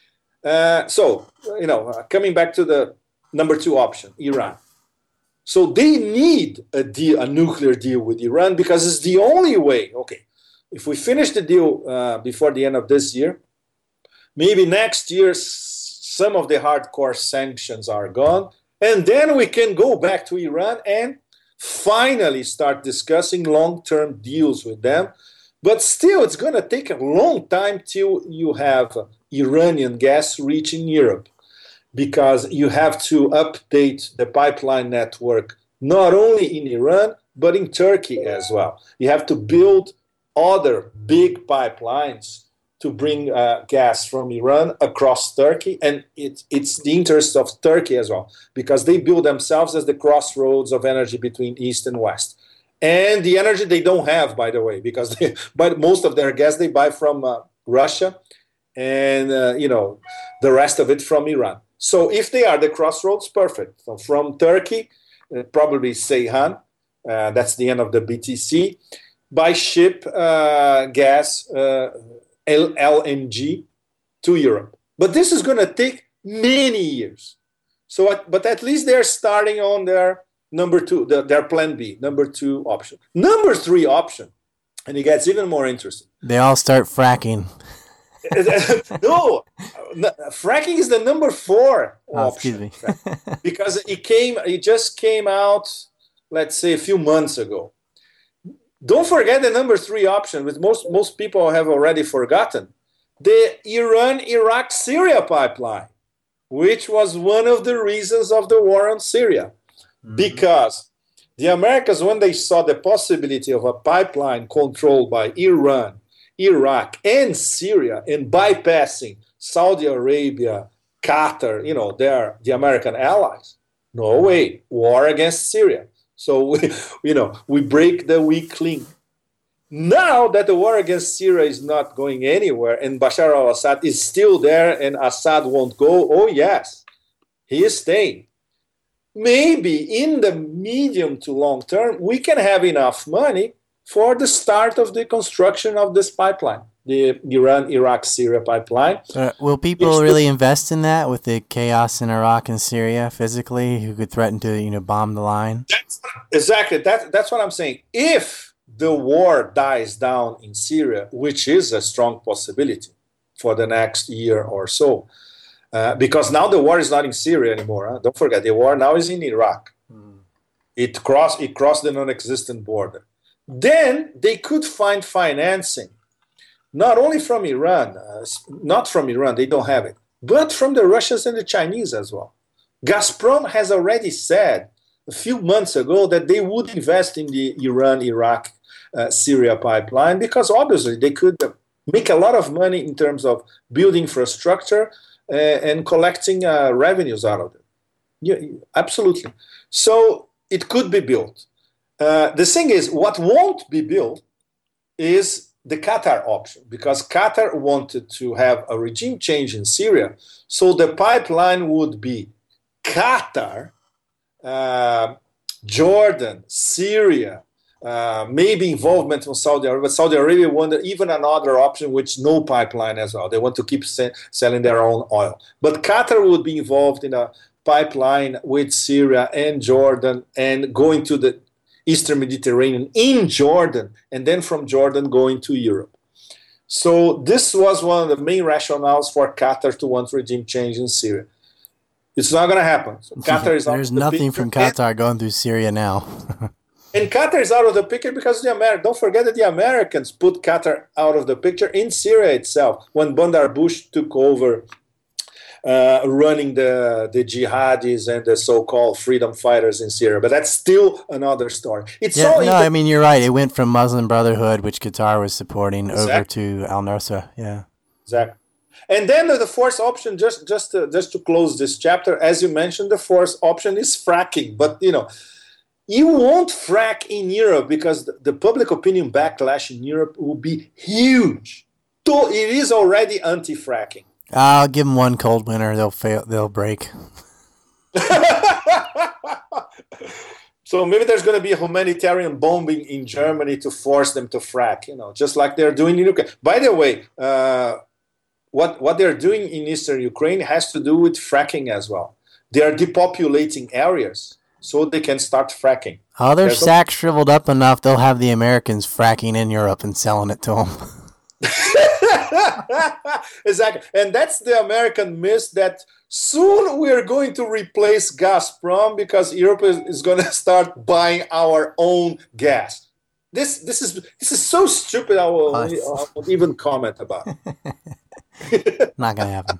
coming back to the number two option, Iran. So they need a nuclear deal with Iran because it's the only way. Okay, if we finish the deal before the end of this year, maybe next year some of the hardcore sanctions are gone, and then we can go back to Iran and finally start discussing long-term deals with them. But still, it's going to take a long time till you have Iranian gas reaching Europe, because you have to update the pipeline network not only in Iran, but in Turkey as well. You have to build other big pipelines to bring gas from Iran across Turkey, and it's the interest of Turkey as well, because they build themselves as the crossroads of energy between East and West. And the energy they don't have, by the way, because but most of their gas they buy from Russia, and the rest of it from Iran. So if they are the crossroads, perfect. So from Turkey, probably Ceyhan, that's the end of the BTC, by ship gas, LNG to Europe. But this is going to take many years. But at least they're starting on their number two, their plan B, number two option. Number three option, and it gets even more interesting. They all start fracking. No, fracking is the number four option. Excuse me. Because it just came out, let's say, a few months ago. Don't forget the number three option, which most people have already forgotten. The Iran-Iraq-Syria pipeline, which was one of the reasons of the war on Syria. Mm-hmm. Because the Americans, when they saw the possibility of a pipeline controlled by Iran, Iraq, and Syria, and bypassing Saudi Arabia, Qatar, they're the American allies. No way, war against Syria. So, we break the weak link. Now that the war against Syria is not going anywhere and Bashar al-Assad is still there and Assad won't go, oh yes, he is staying. Maybe in the medium to long term, we can have enough money for the start of the construction of this pipeline, the Iran-Iraq-Syria pipeline. Will people really invest in that with the chaos in Iraq and Syria physically, who could threaten to, bomb the line? Exactly. That's what I'm saying. If the war dies down in Syria, which is a strong possibility for the next year or so, because now the war is not in Syria anymore. Huh? Don't forget, the war now is in Iraq. It crossed the non-existent border. Then they could find financing, not only from Iran, they don't have it, but from the Russians and the Chinese as well. Gazprom has already said a few months ago that they would invest in the Iran-Iraq-Syria pipeline because obviously they could make a lot of money in terms of building infrastructure and collecting revenues out of it. Yeah, absolutely. So it could be built. The thing is, what won't be built is the Qatar option, because Qatar wanted to have a regime change in Syria. So the pipeline would be Qatar, Jordan, Syria, maybe involvement from Saudi Arabia. But Saudi Arabia wanted even another option, which no pipeline as well. They want to keep selling their own oil. But Qatar would be involved in a pipeline with Syria and Jordan and going to the Eastern Mediterranean in Jordan, and then from Jordan going to Europe. So this was one of the main rationales for Qatar to want regime change in Syria. It's not going to happen. So Qatar is There's nothing from Qatar going through Syria now. And Qatar is out of the picture because don't forget that the Americans put Qatar out of the picture in Syria itself when Bandar Bush took over running the jihadis and the so-called freedom fighters in Syria. But that's still another story. I mean, you're right. It went from Muslim Brotherhood, which Qatar was supporting, over to Al-Nusra. Yeah. Exactly. And then the fourth option, just to close this chapter, as you mentioned, the fourth option is fracking. But, you won't frack in Europe because the public opinion backlash in Europe will be huge. It is already anti-fracking. I'll give them one cold winter. They'll fail. They'll break. So maybe there's going to be a humanitarian bombing in Germany to force them to frack, just like they're doing in Ukraine. By the way, what they're doing in eastern Ukraine has to do with fracking as well. They are depopulating areas so they can start fracking. Oh, their sacks shriveled up enough, they'll have the Americans fracking in Europe and selling it to them. Exactly. And that's the American myth that soon we're going to replace Gazprom because Europe is going to start buying our own gas. This is so stupid I won't even comment about it. Not going to happen.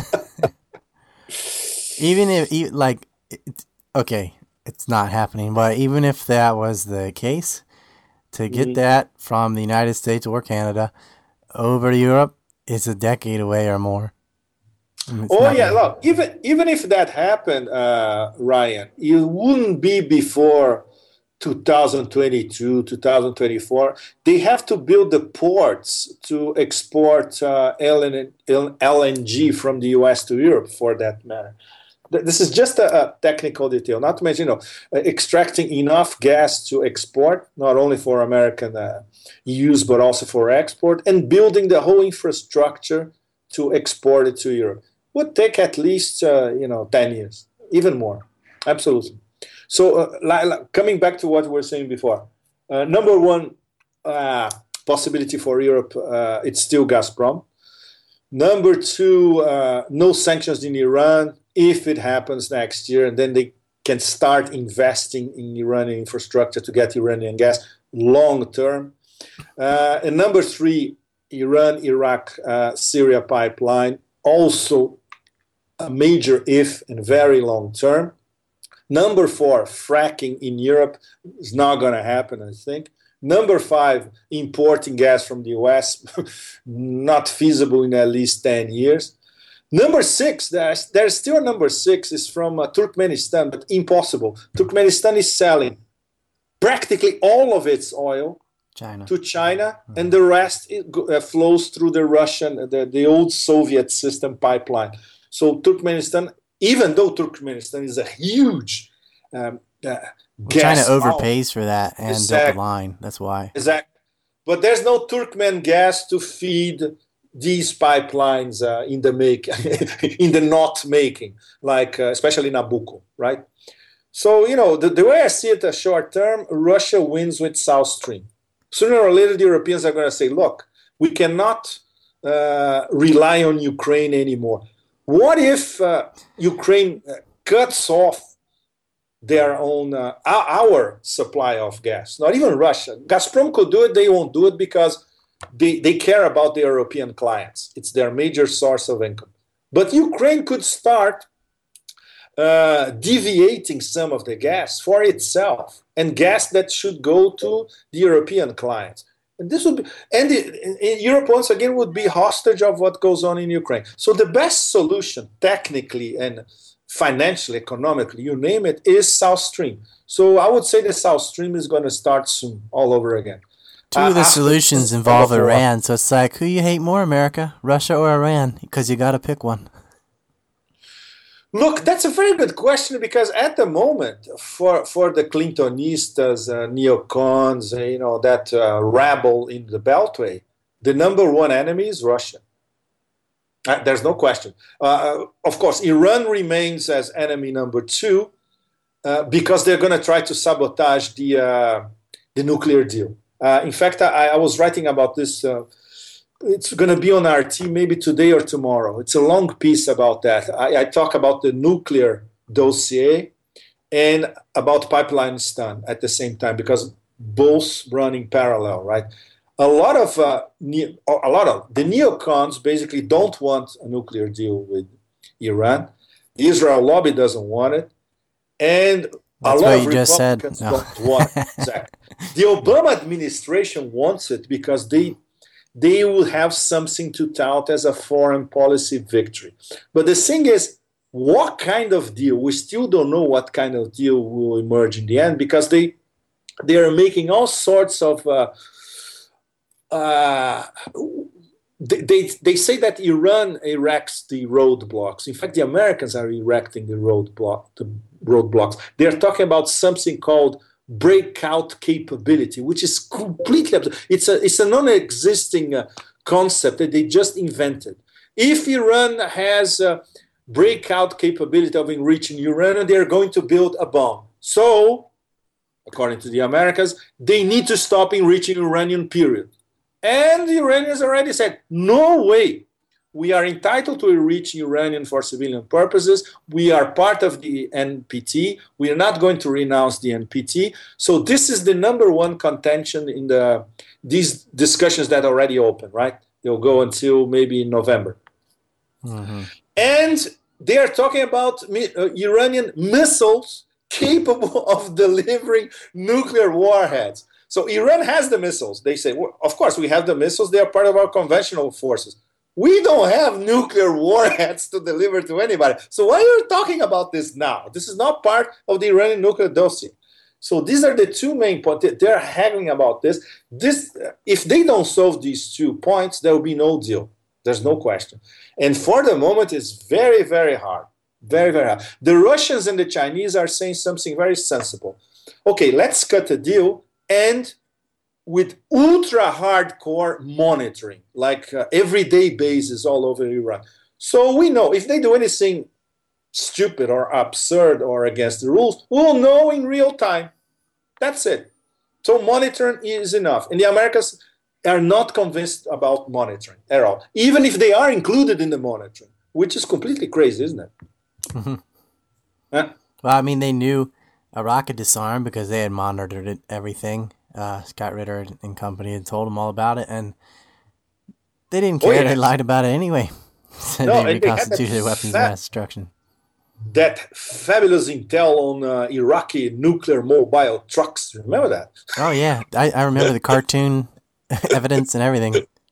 Even if, okay, it's not happening, but even if that was the case, to get that from the United States or Canada over to Europe is a decade away or more. Look, even if that happened, Ryan, it wouldn't be before 2022, 2024. They have to build the ports to export LNG from the US to Europe, for that matter. This is just a technical detail, not to mention, extracting enough gas to export, not only for American use, but also for export, and building the whole infrastructure to export it to Europe. Would take at least, 10 years, even more. Absolutely. So coming back to what we were saying before, number one possibility for Europe, it's still Gazprom. Number two, no sanctions in Iran if it happens next year, and then they can start investing in Iranian infrastructure to get Iranian gas long term. And number three, Iran, Iraq, Syria pipeline, also a major if and very long term. Number four, fracking in Europe is not going to happen, I think. Number five, importing gas from the US, not feasible in at least 10 years. Number six, there's still a number six, is from Turkmenistan, but impossible. Turkmenistan is selling practically all of its oil to China, and the rest flows through the Russian, the old Soviet system pipeline. So Turkmenistan, even though Turkmenistan is a huge China overpays for that and built the line. That's why. Exactly. But there's no Turkmen gas to feed these pipelines in the not making, like especially Nabucco, right? So, the way I see it, short term, Russia wins with South Stream. Sooner or later, the Europeans are going to say, look, we cannot rely on Ukraine anymore. What if Ukraine cuts off their own, our supply of gas? Not even Russia. Gazprom could do it. They won't do it because they care about the European clients. It's their major source of income. But Ukraine could start deviating some of the gas for itself, and gas that should go to the European clients. And this would be, Europe once again would be hostage of what goes on in Ukraine. So the best solution, technically and financially, economically, you name it, is South Stream. So I would say the South Stream is going to start soon, all over again. Two of the solutions involve Iran, so it's like, who you hate more, America, Russia or Iran? Because you got to pick one. Look, that's a very good question because at the moment, for the Clintonistas, neocons, that rabble in the Beltway, the number one enemy is Russia. There's no question. Of course, Iran remains as enemy number two because they're going to try to sabotage the nuclear deal. In fact, I was writing about this. It's going to be on RT maybe today or tomorrow. It's a long piece about that. I talk about the nuclear dossier and about Pipeline-Stan at the same time because both run in parallel, right? A lot of the neocons basically don't want a nuclear deal with Iran. The Israel lobby doesn't want it, and that's a lot of Republicans don't want it. Exactly. The Obama administration wants it because they will have something to tout as a foreign policy victory. But the thing is, what kind of deal? We still don't know what kind of deal will emerge in the end because they are making all sorts of. They say that Iran erects the roadblocks. In fact, the Americans are erecting the roadblocks. They are talking about something called breakout capability, which is completely absurd. It's a non-existing concept that they just invented. If Iran has a breakout capability of enriching uranium, they are going to build a bomb. So, according to the Americans, they need to stop enriching uranium, period. And the Iranians already said, no way. We are entitled to enrich uranium for civilian purposes. We are part of the NPT. We are not going to renounce the NPT. So this is the number one contention in these discussions that already open, right? They'll go until maybe November. Mm-hmm. And they are talking about Iranian missiles capable of delivering nuclear warheads. So Iran has the missiles. They say, well, of course, we have the missiles. They are part of our conventional forces. We don't have nuclear warheads to deliver to anybody. So why are you talking about this now? This is not part of the Iranian nuclear dossier. So these are the two main points. They're haggling about this. If they don't solve these 2 points, there will be no deal. There's no question. And for the moment, it's very, very hard. Very, very hard. The Russians and the Chinese are saying something very sensible. Okay, let's cut a deal and with ultra hardcore monitoring, like everyday basis all over Iran. So we know if they do anything stupid or absurd or against the rules, we'll know in real time. That's it. So monitoring is enough. And the Americans are not convinced about monitoring at all, even if they are included in the monitoring, which is completely crazy, isn't it? Mm-hmm. Well, I mean, they knew Iraq had disarmed because they had monitored it, everything. Scott Ritter and company had told them all about it, and they didn't care. They lied about it anyway. So they reconstituted weapons of mass destruction. That fabulous intel on Iraqi nuclear mobile trucks. Remember that? Oh, yeah. I remember the cartoon evidence and everything.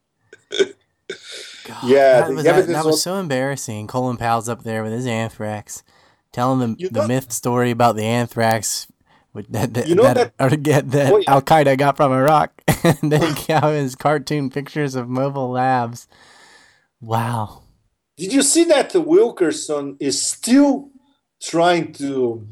God, yeah, that was so embarrassing. Colin Powell's up there with his anthrax, telling them the myth story about the anthrax that Al Qaeda got from Iraq, and then he got his cartoon pictures of mobile labs. Wow! Did you see that Wilkerson is still trying to,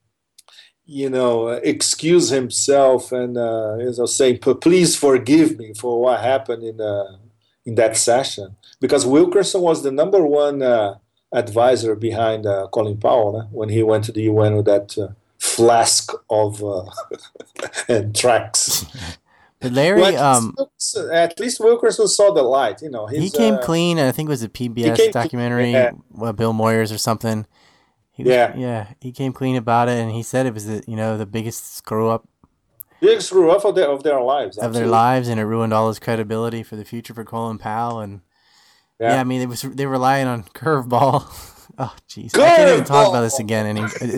excuse himself and saying, "Please forgive me for what happened in that session," because Wilkerson was the number one advisor behind Colin Powell when he went to the UN with that flask of anthrax. But Larry, at least Wilkerson saw the light. He came clean. I think it was a PBS documentary, Bill Moyers or something. He came clean about it, and he said it was the biggest screw up. Big screw up of their lives. Absolutely. Of their lives, and it ruined all his credibility for the future for Colin Powell. And I mean, they were relying on curveball. Oh, jeez, I can't even talk about this again.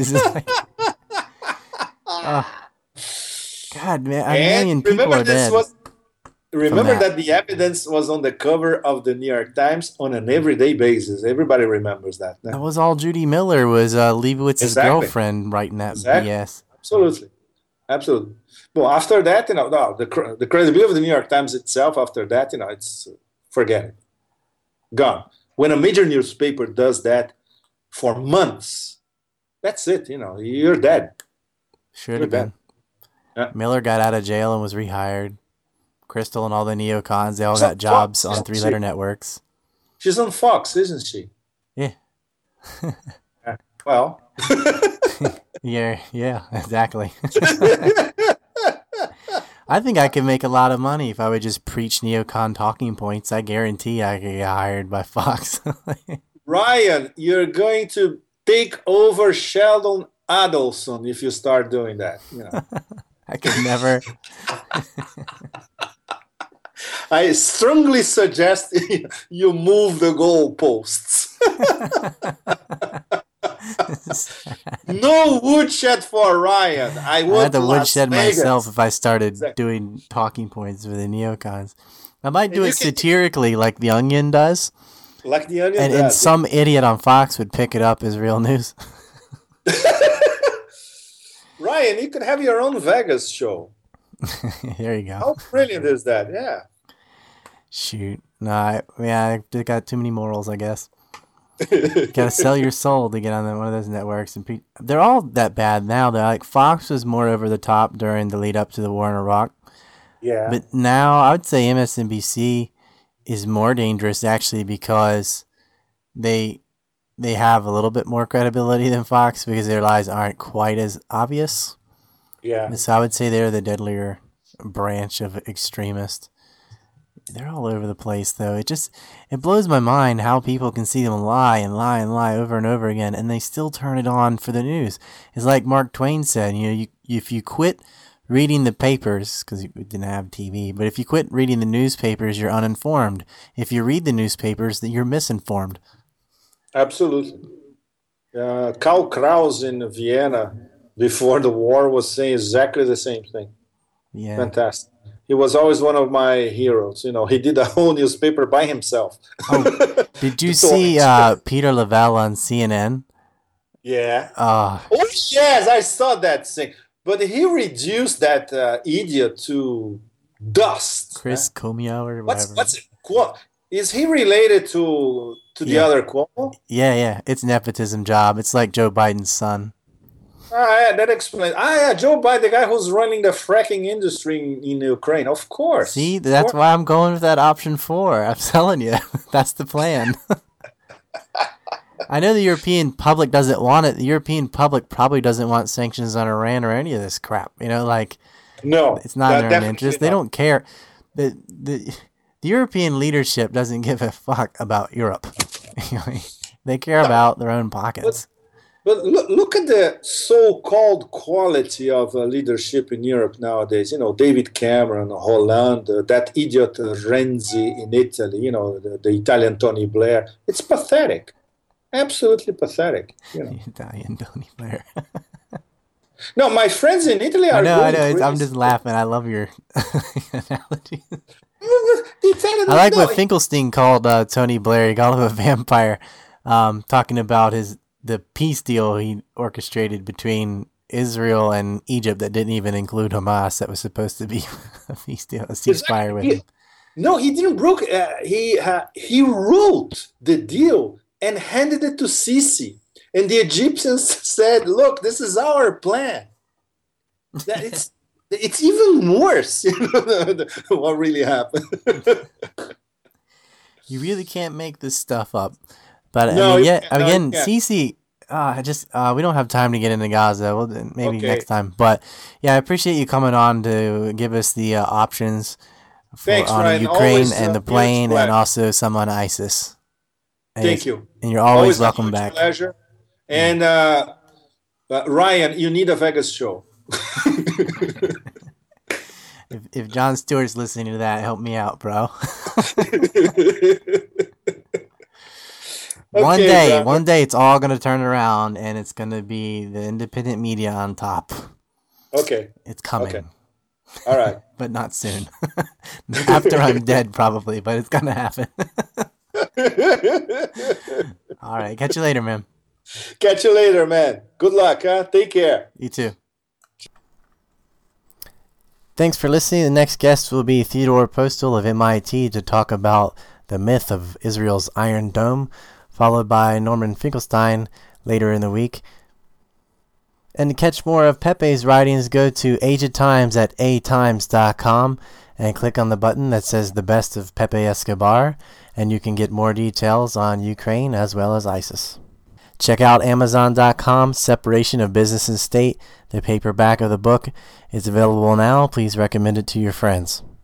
God, man, a million people are dead. Remember that the evidence was on the cover of the New York Times on an everyday basis. Everybody remembers that. That was all Judy Miller was Leibowitz's girlfriend writing that BS. Absolutely. Well, after that, the credibility of the New York Times itself, after that, it's forget it. Gone. When a major newspaper does that, for months. That's it. You're dead. Should have been. Yeah. Miller got out of jail and was rehired. Crystal and all the neocons, they all got jobs on 3-letter networks. She's on Fox, isn't she? Yeah. Well. yeah, exactly. I think I could make a lot of money if I would just preach neocon talking points. I guarantee I could get hired by Fox. Ryan, you're going to take over Sheldon Adelson if you start doing that. I could never. I strongly suggest you move the goalposts. No woodshed for Ryan. I had to woodshed myself if I started doing talking points with the neocons. I might do it satirically like The Onion does. Like The Onion does. And some idiot on Fox would pick it up as real news. Ryan, you could have your own Vegas show. There you go. How brilliant is that? Yeah. Shoot. No, I got too many morals, I guess. Gotta sell your soul to get on one of those networks. And they're all that bad now. They're like Fox was more over the top during the lead up to the war in Iraq. Yeah. But now I would say MSNBC is more dangerous actually because they have a little bit more credibility than Fox because their lies aren't quite as obvious. Yeah. So I would say they're the deadlier branch of extremists. They're all over the place, though. It blows my mind how people can see them lie and lie and lie over and over again, and they still turn it on for the news. It's like Mark Twain said, if you quit reading the papers, because we didn't have TV, but if you quit reading the newspapers, you're uninformed. If you read the newspapers, then you're misinformed. Absolutely. Karl Kraus in Vienna before the war was saying exactly the same thing. Yeah. Fantastic. He was always one of my heroes. He did a whole newspaper by himself. Oh, did you see Peter Lavelle on CNN? Yeah. Oh, yes, I saw that thing. But he reduced that idiot to dust. Chris Cuomo or whatever. What's it? Is he related to the other Cuomo? Yeah. It's nepotism job. It's like Joe Biden's son. That explains. Joe Biden, the guy who's running the fracking industry in Ukraine. Of course. See, that's why I'm going with that option 4. I'm telling you, that's the plan. I know the European public doesn't want it. The European public probably doesn't want sanctions on Iran or any of this crap. No, it's not in their own interest. They don't care. The European leadership doesn't give a fuck about Europe. They care about their own pockets. But look at the so-called quality of leadership in Europe nowadays. David Cameron, Hollande, that idiot Renzi in Italy, the Italian Tony Blair. It's pathetic. Absolutely pathetic. Italian Tony Blair. No, my friends in Italy are I know. I'm just laughing. I love your analogy. I like what Finkelstein called Tony Blair. He called him a vampire, talking about the peace deal he orchestrated between Israel and Egypt that didn't even include Hamas. That was supposed to be a peace deal, a ceasefire with him. No, he didn't broke. He wrote the deal and handed it to Sisi, and the Egyptians said, "Look, this is our plan." It's even worse. What really happened? You really can't make this stuff up. But no, Sisi, we don't have time to get into Gaza. Well, maybe next time. But yeah, I appreciate you coming on to give us the options on Ryan. Ukraine Always, and the plane, and also some on ISIS. Thank you. And you're always welcome back. Pleasure. And Ryan, you need a Vegas show. If Jon Stewart's listening to that, help me out, bro. One day it's all going to turn around and it's going to be the independent media on top. Okay. It's coming. Okay. All right. But not soon. After I'm dead, probably, but it's going to happen. All right. Catch you later, man. Catch you later, man. Good luck, huh? Take care. You too. Thanks for listening. The next guest will be Theodore Postal of MIT to talk about the myth of Israel's Iron Dome. followed by Norman Finkelstein later in the week. And to catch more of Pepe's writings, go to Age of Times at atimes.com and click on the button that says The Best of Pepe Escobar, and you can get more details on Ukraine as well as ISIS. Check out Amazon.com, Separation of Business and State. The paperback of the book is available now. Please recommend it to your friends.